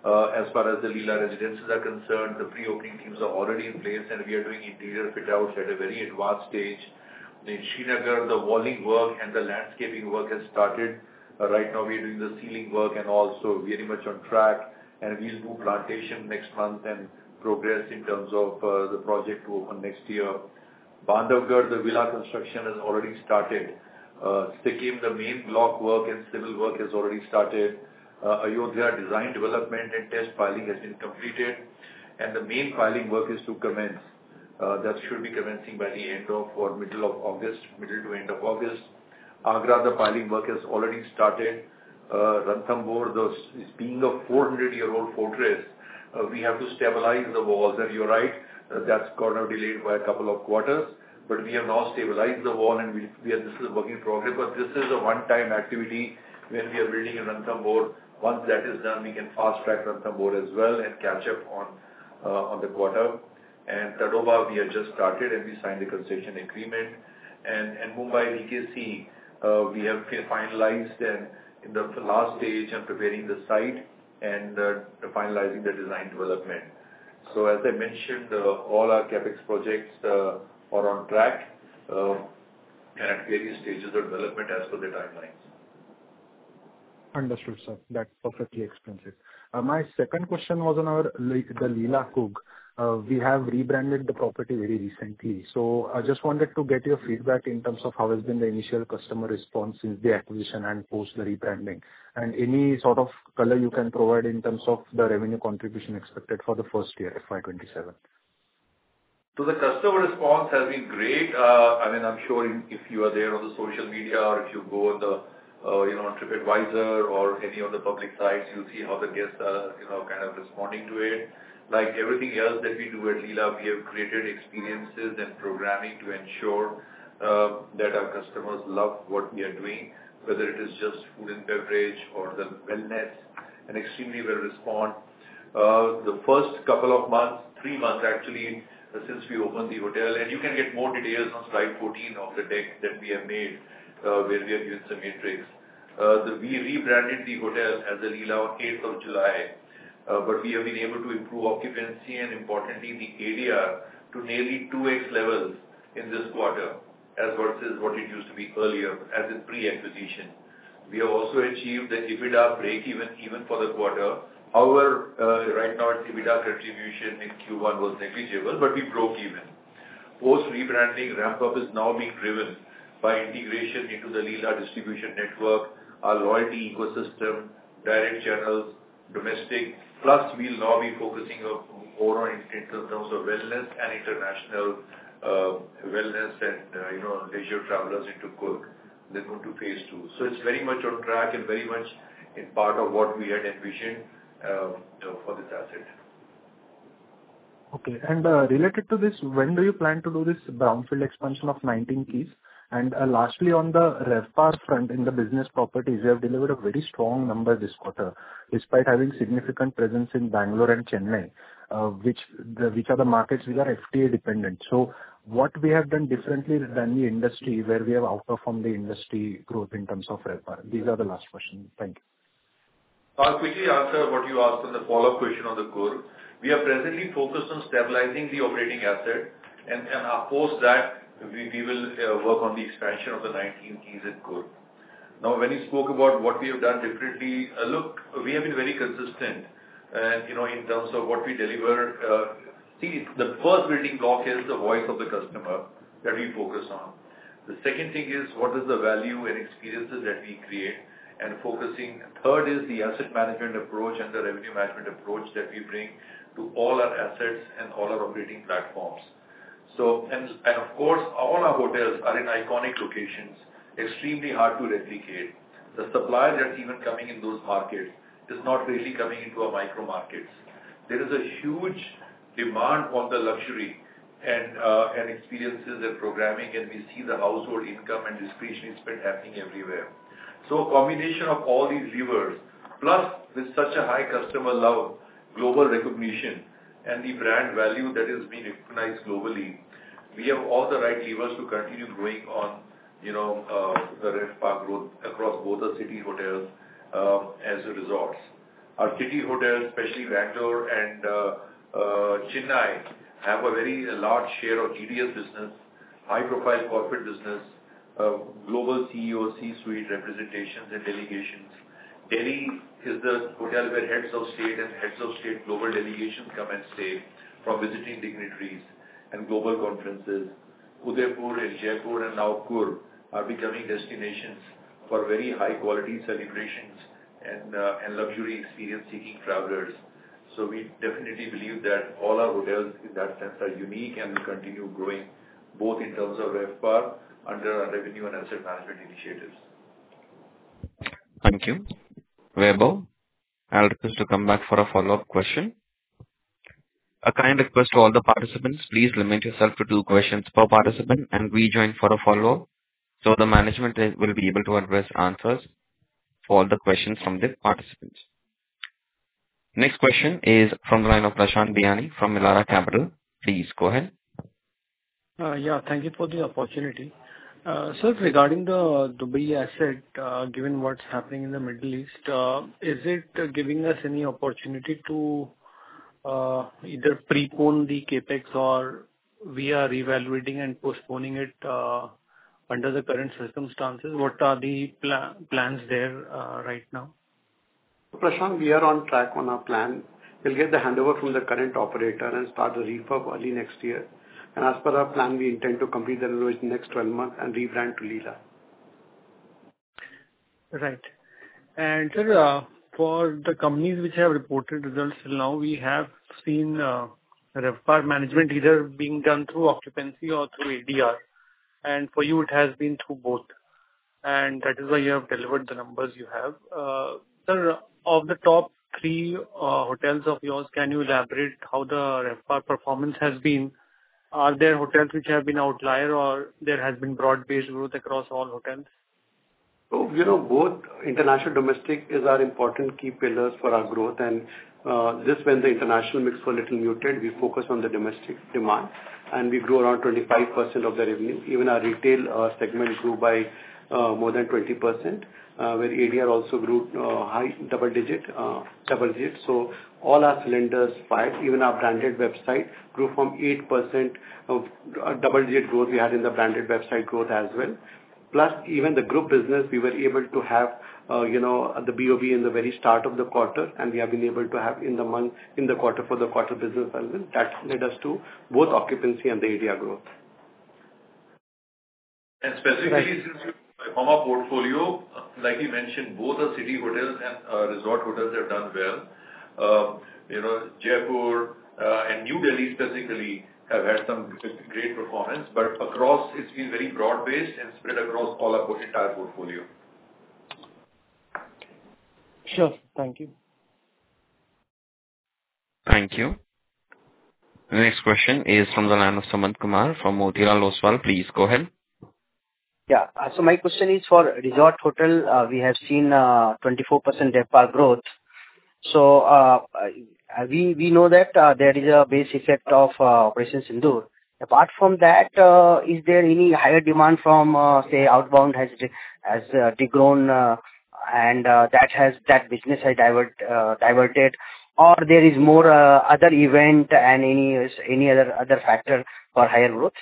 Uh, as far as the Leela residences are concerned, the pre-opening teams are already in place and we are doing interior fit-outs at a very advanced stage. In Srinagar, the walling work and the landscaping work has started. Uh, right now we are doing the ceiling work and also very much on track, and we'll do plantation next month and progress in terms of uh, the project to open next year. Bandhavgarh, the villa construction has already started. Uh, Sikkim, the main block work and civil work has already started. Uh, Ayodhya, design development and test filing has been completed, and the main filing work is to commence. Uh, that should be commencing by the end of or middle of August, middle to end of August. Agra, the filing work has already started. Uh, Ranthambore, the, being a four hundred year old fortress, uh, we have to stabilize the walls, and you're right, uh, that's got now delayed by a couple of quarters. But we have now stabilized the wall, and we, we are, this is a work in progress. But this is a one-time activity when we are building in Ranthambore. Once that is done, we can fast-track Ranthambore as well and catch up on uh, on the quarter. And Tadoba, we have just started and we signed the concession agreement. And, and Mumbai V K C, uh, we have finalized and in the last stage and preparing the site and uh, finalizing the design development. So as I mentioned, uh, all our capex projects uh, are on track uh, and at various stages of development as per the timelines. Understood, sir. That perfectly explains it. Uh, my second question was on our the Leela Coorg. Uh, we have rebranded the property very recently. So I just wanted to get your feedback in terms of how has been the initial customer response since the acquisition and post the rebranding, and any sort of color you can provide in terms of the revenue contribution expected for the first year, F Y twenty-seven. So the customer response has been great. Uh, I mean, I'm sure if you are there on the social media or if you go on the Uh, you know, on TripAdvisor or any of the public sites, you'll see how the guests are, you know, kind of responding to it. Like everything else that we do at Leela, we have created experiences and programming to ensure uh, that our customers love what we are doing, whether it is just food and beverage or the wellness, and extremely well respond. Uh, the first couple of months, three months actually, uh, since we opened the hotel, and you can get more details on slide fourteen of the deck that we have made, Uh, where we have used the matrix. Uh, the, we rebranded the hotel as the Leela on eighth of July, uh, but we have been able to improve occupancy and importantly the A D R to nearly two x levels in this quarter as versus what it used to be earlier as in pre-acquisition. We have also achieved the EBITDA break even even for the quarter. However, uh, right now its EBITDA contribution in Q one was negligible, but we broke even. Post rebranding ramp up is now being driven by integration into the Leela distribution network, our loyalty ecosystem, direct channels, domestic, plus we'll now be focusing more on in terms of wellness and international uh, wellness and uh, you know leisure travelers into Coorg. Then go to phase two. So it's very much on track and very much in part of what we had envisioned uh, for this asset. Okay. And uh, related to this, when do you plan to do this brownfield expansion of nineteen keys? And uh, lastly, on the RevPAR front in the business properties, you have delivered a very strong number this quarter, despite having significant presence in Bangalore and Chennai, uh, which the, which are the markets which are F T A dependent. So what we have done differently than the industry, where we have outperformed the industry growth in terms of RevPAR? These are the last questions. Thank you. I'll quickly answer what you asked on the follow-up question on the Coorg. We are presently focused on stabilizing the operating asset, and, and post that, we, we will uh, work on the expansion of the nineteen keys at Coorg. Now, when you spoke about what we have done differently, uh, look, we have been very consistent, and you know, in terms of what we deliver. Uh, see, the first building block is the voice of the customer that we focus on. The second thing is what is the value and experiences that we create, and focusing. Third is the asset management approach and the revenue management approach that we bring to all our assets and all our operating platforms. So, and, and of course, all our hotels are in iconic locations, extremely hard to replicate. The supply that's even coming in those markets is not really coming into our micro markets. There is a huge demand on the luxury and uh, and experiences and programming, and we see the household income and discretionary spend happening everywhere. So, a combination of all these levers, plus with such a high customer love, global recognition, and the brand value that is being recognized globally, we have all the right levers to continue growing on, you know, uh, the RevPAR growth across both the city hotels uh, as resorts. Our city hotels, especially Bangalore and uh, uh, Chennai, have a very large share of G D S business, high-profile corporate business, uh, global C E O, C-suite representations and delegations. Delhi is the hotel where heads of state and heads of state global delegations come and stay from visiting dignitaries and global conferences. Udaipur and Jaipur and now Kur are becoming destinations for very high-quality celebrations and, uh, and luxury experience-seeking travelers. So we definitely believe that all our hotels in that sense are unique and will continue growing both in terms of RevPAR under our revenue and asset management initiatives. Thank you. Vaibhav, I'll request to come back for a follow-up question. A kind request to all the participants, please limit yourself to two questions per participant and rejoin for a follow-up so the management is- will be able to address answers for all the questions from the participants. Next question is from the line of Prashant Biyani from Elara Capital. Please go ahead. Uh, Yeah, thank you for the opportunity. Uh, Sir, regarding the Dubai asset, uh, given what's happening in the Middle East, uh, is it uh, giving us any opportunity to uh, either prepone the CapEx or we are reevaluating and postponing it uh, under the current circumstances? What are the pla- plans there uh, right now? Prashant, we are on track on our plan. We'll get the handover from the current operator and start the refurb early next year. And as per our plan, we intend to complete the renovation in the next twelve months and rebrand to Leela. Right. And sir, uh, for the companies which have reported results till now, we have seen uh, RevPAR management either being done through occupancy or through A D R. And for you, it has been through both. And that is why you have delivered the numbers you have. Uh, sir, of the top three uh, hotels of yours, can you elaborate how the RevPAR performance has been? Are there hotels which have been outlier or there has been broad-based growth across all hotels? So, you know, both international domestic is our important key pillars for our growth. And uh, this, when the international mix was a little muted, we focus on the domestic demand and we grew around twenty-five percent of the revenue. Even our retail uh, segment grew by uh, more than twenty percent. Uh, where A D R also grew uh, high double digit, uh, double digit. So all our cylinders fired. Even our branded website grew from eight percent of uh, double digit growth we had in the branded website growth as well. Plus, even the group business, we were able to have, uh, you know, the B O B in the very start of the quarter, and we have been able to have in the month, in the quarter for the quarter business as well. That led us to both occupancy and the A D R growth. And specifically, right. Since from our portfolio, like you mentioned, both the city hotels and uh, resort hotels have done well. Um, you know, Jaipur uh, and New Delhi specifically have had some great performance, but across, it's been very broad-based and spread across all our entire portfolio. Sure. Thank you. Thank you. The next question is from the line of Sumant Kumar from Motilal Oswal. Please go ahead. Yeah. Uh, so my question is for resort hotel. Uh, we have seen uh, twenty-four percent RevPAR growth. So uh, we we know that uh, there is a base effect of uh, Operation Sindoor. Apart from that, uh, is there any higher demand from uh, say outbound has has uh, degrown uh, and uh, that has that business has divert uh, diverted, or there is more uh, other event and any any other other factor for higher growth?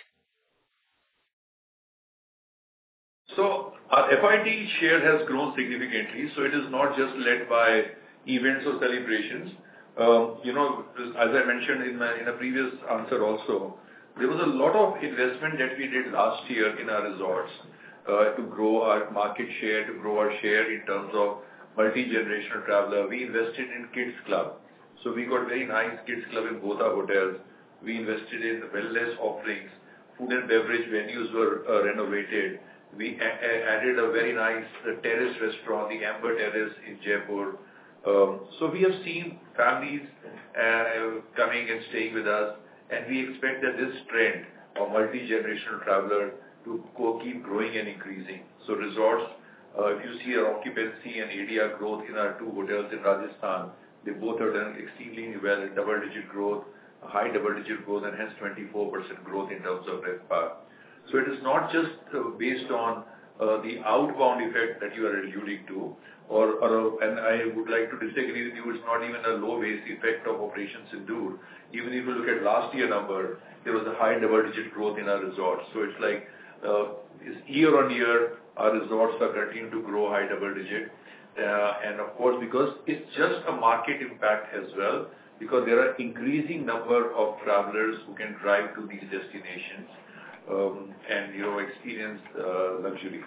So our F I T share has grown significantly, so it is not just led by events or celebrations. Um, you know, as I mentioned in my in a previous answer also, there was a lot of investment that we did last year in our resorts uh, to grow our market share, to grow our share in terms of multi-generational traveler. We invested in Kids Club. So we got very nice Kids Club in both our hotels. We invested in wellness offerings. Food and beverage venues were uh, renovated. We a- added a very nice uh, terrace restaurant, the Amber Terrace in Jaipur. Um, so we have seen families uh, coming and staying with us, and we expect that this trend of multi-generational traveler to go, keep growing and increasing. So resorts, uh, if you see our occupancy and A D R growth in our two hotels in Rajasthan, they both have done exceedingly well in double-digit growth, high double-digit growth, and hence twenty-four percent growth in terms of RevPAR. So it is not just uh, based on uh, the outbound effect that you are alluding to, or, or and I would like to disagree with you, it's not even a low base effect of Operation Sindoor. Even if you look at last year number, there was a high double-digit growth in our resorts. So it's like uh, year on year, our resorts are continuing to grow high double-digit. Uh, and of course, because it's just a market impact as well, because there are increasing number of travelers who can drive to these destinations um, and, you know, experience uh, luxury.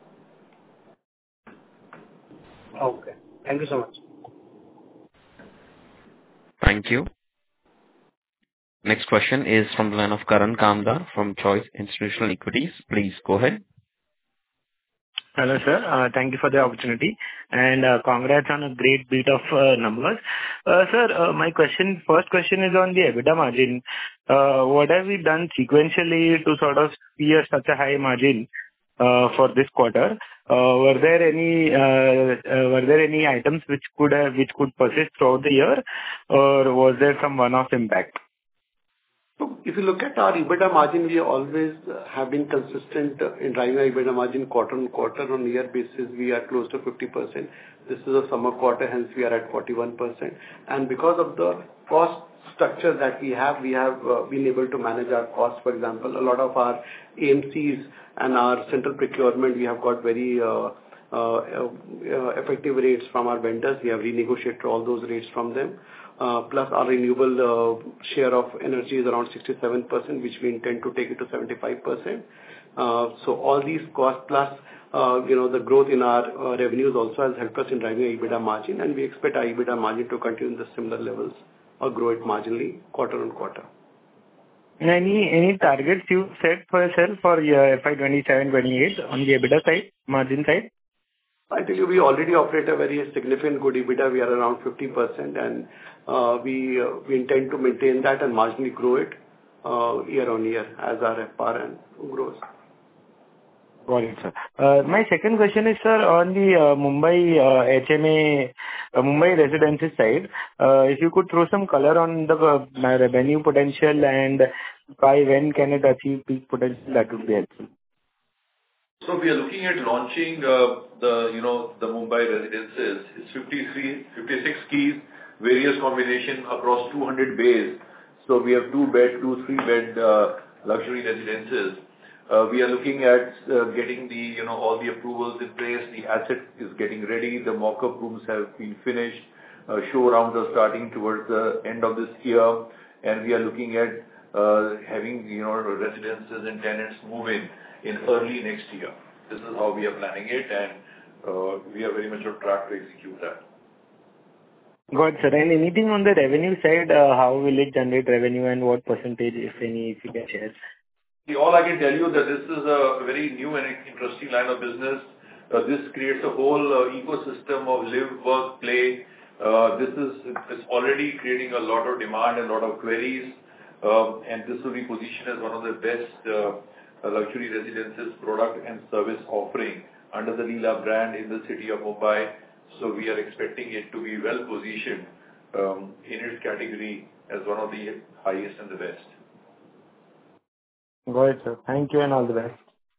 Okay. Thank you so much. Thank you. Next question is from the line of Karan Kamdar from Choice Institutional Equities. Please go ahead. Hello, sir. Uh, Thank you for the opportunity, and uh, congrats on a great beat of uh, numbers. Uh, Sir, uh, my question, first question is on the EBITDA margin. Uh, What have we done sequentially to sort of see a- such a high margin uh, for this quarter? Uh, Were there any uh, uh, were there any items which could have, which could persist throughout the year, or was there some one-off impact? So if you look at our EBITDA margin, we always uh, have been consistent uh, in driving our EBITDA margin quarter on quarter. On year basis, we are close to fifty percent. This is a summer quarter, hence we are at forty-one percent. And because of the cost structure that we have, we have uh, been able to manage our costs. For example, a lot of our A M Cs and our central procurement, we have got very uh, uh, uh, effective rates from our vendors. We have renegotiated all those rates from them. Uh, plus our renewable uh, share of energy is around sixty-seven percent, which we intend to take it to seventy-five percent. Uh, so all these costs plus, uh, you know, the growth in our uh, revenues also has helped us in driving our EBITDA margin, and we expect our EBITDA margin to continue in the similar levels or grow it marginally quarter on quarter. Any any targets you set for yourself for your F Y twenty-seven twenty-eight on the EBITDA side, margin side? I tell you, we already operate a very significant good EBITDA. We are around fifty percent, and uh, we uh, we intend to maintain that and marginally grow it uh, year on year as our F R N grows. Got it, sir. Uh, My second question is, sir, on the uh, Mumbai uh, H M A, uh, Mumbai residences side, uh, if you could throw some color on the uh, revenue potential and by when can it achieve peak potential, that would be helpful. So we are looking at launching uh, the, you know, the Mumbai residences. It's fifty-three, fifty-six keys, various combination across two hundred bays. So we have two bed, two three bed uh, luxury residences. Uh, we are looking at uh, getting the, you know, all the approvals in place. The asset is getting ready. The mock-up rooms have been finished. Uh, show rounds are starting towards the end of this year, and we are looking at uh, having, you know, residences and tenants move in in early next year. This is how we are planning it, and uh, we are very much on track to execute that. Got it, sir. And anything on the revenue side, uh, how will it generate revenue and what percentage, if any, if you can share? See, all I can tell you that this is a very new and interesting line of business. Uh, this creates a whole uh, ecosystem of live, work, play. Uh, this is it's already creating a lot of demand and a lot of queries, uh, and this will be positioned as one of the best uh, luxury residences product and service offering under the Leela brand in the city of Mumbai. So we are expecting it to be well positioned um, in its category as one of the highest and the best. Got it, sir. Thank you and all the best.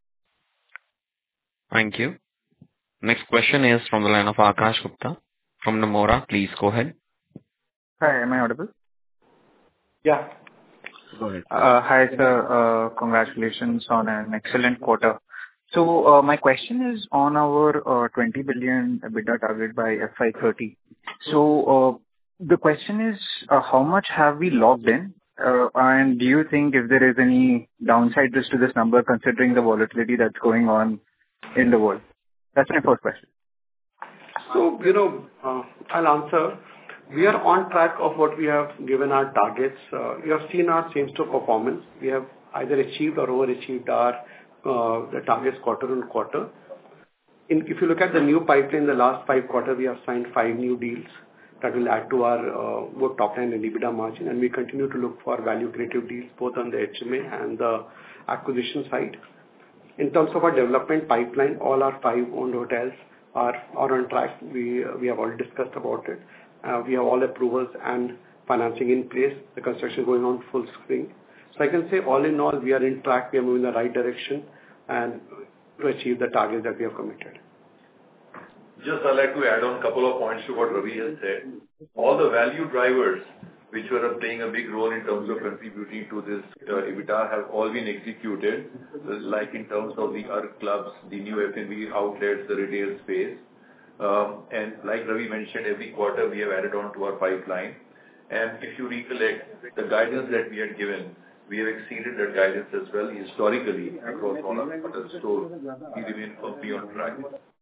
Thank you. Next question is from the line of Akash Gupta from Nomura. Please go ahead. Hi, am I audible? Yeah. Go ahead. Uh, Hi, sir. Uh, Congratulations on an excellent quarter. So, uh, my question is on our uh, twenty billion EBITDA target by F Y thirty. So, uh, the question is, uh, how much have we logged in? Uh, And do you think if there is any downside risk to this number, considering the volatility that's going on in the world? That's my first question. So, you know, uh, I'll answer. We are on track of what we have given our targets. Uh, You have seen our same-store performance. We have either achieved or overachieved our uh, the targets quarter on quarter. In, if you look at the new pipeline, the last five quarters, we have signed five new deals that will add to our uh, both top line and EBITDA margin, and we continue to look for value creative deals both on the H M A and the acquisition side. In terms of our development pipeline, all our five owned hotels are, are on track. We uh, we have already discussed about it. Uh, we have all approvals and financing in place. The construction is going on full swing. So I can say all in all, we are in track. We are moving in the right direction. And to achieve the targets that we have committed. Just I'd like to add on a couple of points to what Ravi has said. All the value drivers which were playing a big role in terms of contributing to this uh, EBITDA have all been executed, like in terms of the Arc clubs, the new F and B outlets, the retail space. Um, and like Ravi mentioned, every quarter we have added on to our pipeline. And if you recollect, the guidance that we had given, we have exceeded that guidance as well historically across all our hotels. So we remain firmly on track.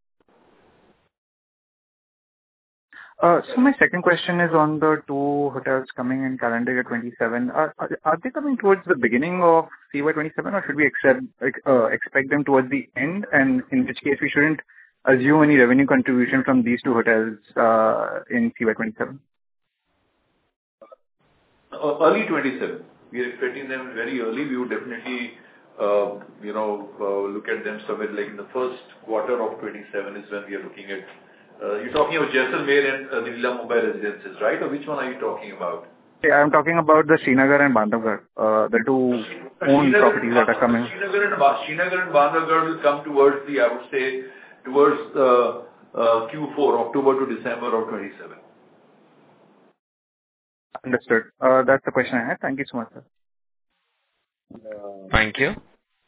Uh, so my second question is on the two hotels coming in calendar year twenty-seven. Are, are, are they coming towards the beginning of C Y twenty-seven, or should we accept, uh, expect them towards the end? And in which case we shouldn't assume any revenue contribution from these two hotels uh, in C Y twenty-seven? Uh, early twenty-seven. We are expecting them very early. We would definitely, uh, you know, uh, look at them somewhere like in the first quarter of twenty-seven is when we are looking at. Uh, you're talking about Jaisalmer and uh, the Leela Mumbai residences, right? Or which one are you talking about? Yeah, I'm talking about the Srinagar and Bandhavgarh, uh, the two owned properties that are coming. Srinagar and, ba- Srinagar and Bandhavgarh will come towards the, I would say, towards uh, uh, Q four, October to December of twenty-seven. Understood. Uh, that's the question I had. Thank you so much, sir. Thank you.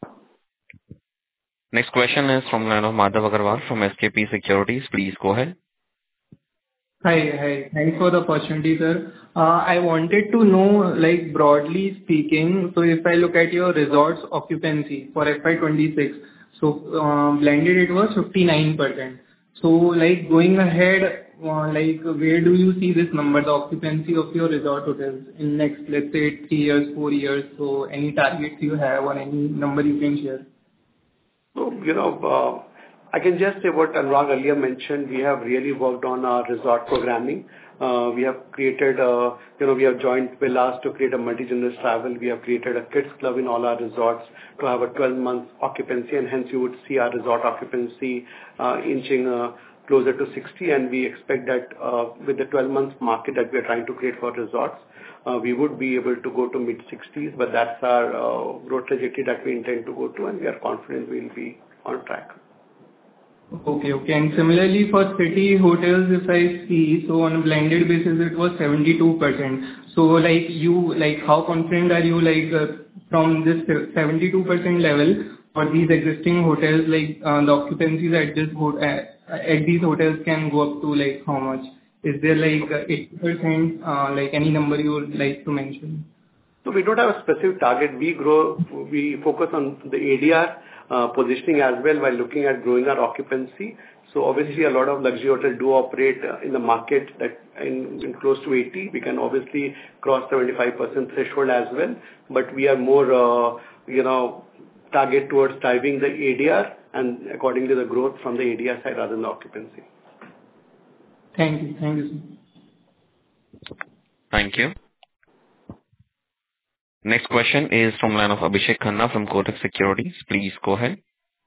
Next question is from line of Madhav Agarwal from S K P Securities. Please go ahead. Hi. Hi. Thanks for the opportunity, sir. Uh, I wanted to know, like, broadly speaking, so if I look at your resorts occupancy for F Y twenty-six, so uh, blended it was fifty-nine percent. So, like, going ahead, uh, like, where do you see this number, the occupancy of your resort hotels in next, let's say, three years, four years? So, any targets you have or any number you can share? So, you know, uh, I can just say what Anurag earlier mentioned. We have really worked on our resort programming. Uh, we have created, uh, you know, we have joined villas to create a multi-generational travel. We have created a kids club in all our resorts to have a twelve month occupancy, and hence you would see our resort occupancy uh, inching uh, closer to sixty. And we expect that uh, with the twelve month market that we are trying to create for resorts, uh, we would be able to go to mid sixties. But that's our uh, growth trajectory that we intend to go to, and we are confident we'll be on track. Okay, okay. And similarly for city hotels, if I see, so on a blended basis, it was seventy-two percent. So like you, like how confident are you, like uh, from this seventy-two percent level for these existing hotels, like uh, the occupancies at this ho- uh, at these hotels can go up to like how much? Is there like uh, eighty percent, uh, like any number you would like to mention? So we don't have a specific target. We grow, we focus on the A D R uh, positioning as well while looking at growing our occupancy. So obviously a lot of luxury hotels do operate uh, in the market that in, in close to eighty. We can obviously cross seventy-five percent threshold as well, but we are more, uh, you know, target towards driving the A D R and accordingly the growth from the A D R side rather than the occupancy. Thank you. Thank you, sir. Thank you. Next question is from line of Abhishek Khanna from Kotak Securities. Please go ahead.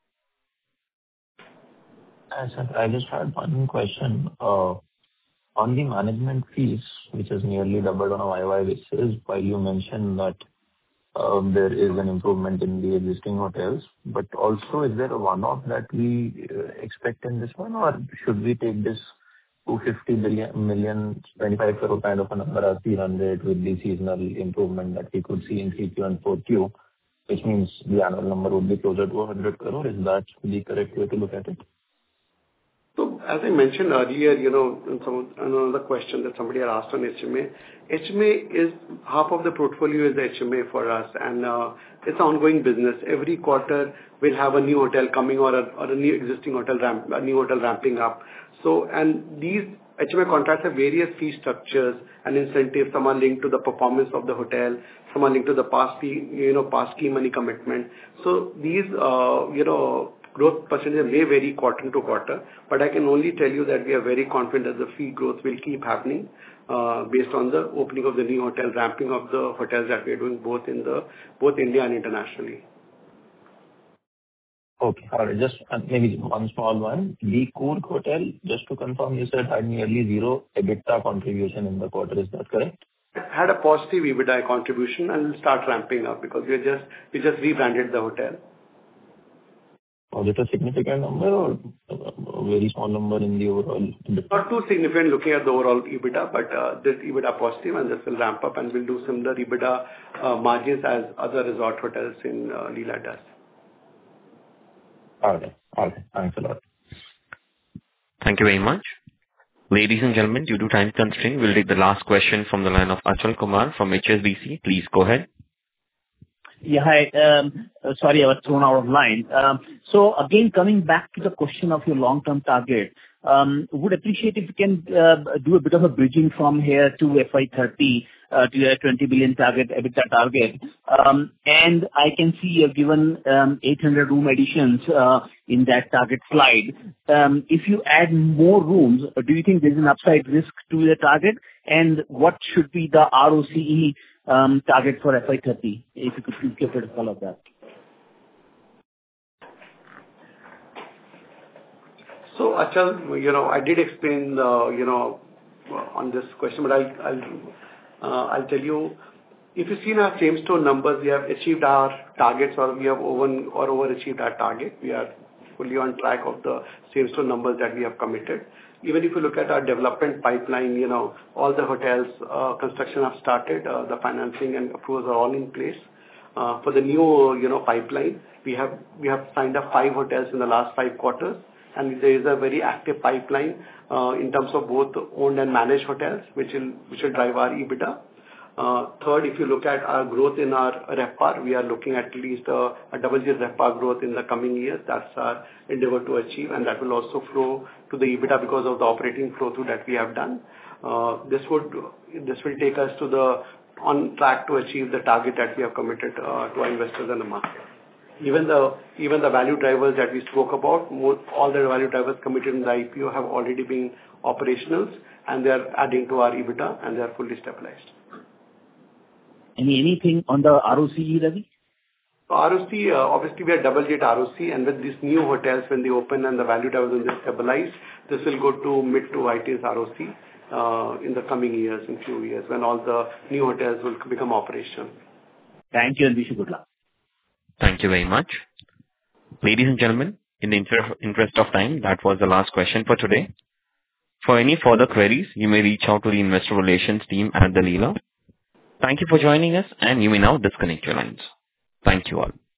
Hi, sir. I just had one question. Uh, on the management fees, which has nearly doubled on a Y Y basis, while you mentioned that um, there is an improvement in the existing hotels, but also is there a one-off that we uh, expect in this one, or should we take this two hundred fifty million, twenty-five crore kind of a number as the run rate with the seasonal improvement that we could see in three Q and four Q, which means the annual number would be closer to one hundred crore. Is that the correct way to look at it? So as I mentioned earlier, you know, in some another question that somebody had asked on H M A, H M A is half of the portfolio is H M A for us, and uh, it's ongoing business. Every quarter we'll have a new hotel coming or a, or a new existing hotel ramp, a new hotel ramping up. So, and these H M A contracts have various fee structures and incentives. Some are linked to the performance of the hotel, some are linked to the past fee, you know, past key money commitment. So these, uh, you know, growth percentage may vary quarter to quarter, but I can only tell you that we are very confident that the fee growth will keep happening uh, based on the opening of the new hotel, ramping of the hotels that we are doing both in the both India and internationally. Okay. All right. Just uh, maybe one small one. The Coorg Hotel, just to confirm, you said had nearly zero EBITDA contribution in the quarter. Is that correct? Had a positive EBITDA contribution and will start ramping up because we are just we just rebranded the hotel. Was it a significant number or a very small number in the overall EBITDA? Not too significant looking at the overall EBITDA, but uh, this EBITDA positive, and this will ramp up and will do similar EBITDA uh, margins as other resort hotels in uh, Leela does. Okay. Okay. Thanks a lot. Thank you very much. Ladies and gentlemen, due to time constraint, we'll take the last question from the line of Achal Kumar from H S B C. Please go ahead. Yeah, hi. Um, uh, Sorry, I was thrown out of line. Um, So again, coming back to the question of your long-term target, um, would appreciate if you can uh, do a bit of a bridging from here to F Y thirty uh, to your twenty billion target, EBITDA target. Um, And I can see you've given um, eight hundred room additions uh, in that target slide. Um, If you add more rooms, do you think there's an upside risk to the target? And what should be the R O C E um, target for F Y thirty? If you could please give it a follow of that. So, Achal, you know, I did explain, uh, you know, on this question, but I'll I'll uh, I'll tell you, if you've seen our same-store numbers, we have achieved our targets, or we have over or overachieved our target. We are fully on track of the same-store numbers that we have committed. Even if you look at our development pipeline, you know, all the hotels, uh, construction have started, uh, the financing and approvals are all in place. Uh, For the new, you know, pipeline, we have we have signed up five hotels in the last five quarters, and there is a very active pipeline uh, in terms of both owned and managed hotels, which will which will drive our EBITDA. Uh, Third, if you look at our growth in our RevPAR, we are looking at least a a double-digit RevPAR growth in the coming years. That's our endeavor to achieve, and that will also flow to the EBITDA because of the operating flow-through that we have done. Uh, This would this will take us to the on track to achieve the target that we have committed uh, to our investors and the market. Even the even the value drivers that we spoke about, more, all the value drivers committed in the I P O have already been operational, and they are adding to our EBITDA, and they are fully stabilized. Any Anything on the R O C E, Ravi? R O C, uh, obviously, we are double-digit R O C, and with these new hotels, when they open and the value drivers when they stabilize, this will go to mid to high teens R O C uh, in the coming years, in few years, when all the new hotels will become operational. Thank you, and wish you good luck. Thank you very much. Ladies and gentlemen, in the inter- interest of time, that was the last question for today. For any further queries, you may reach out to the investor relations team at The Leela. Thank you for joining us, and you may now disconnect your lines. Thank you all.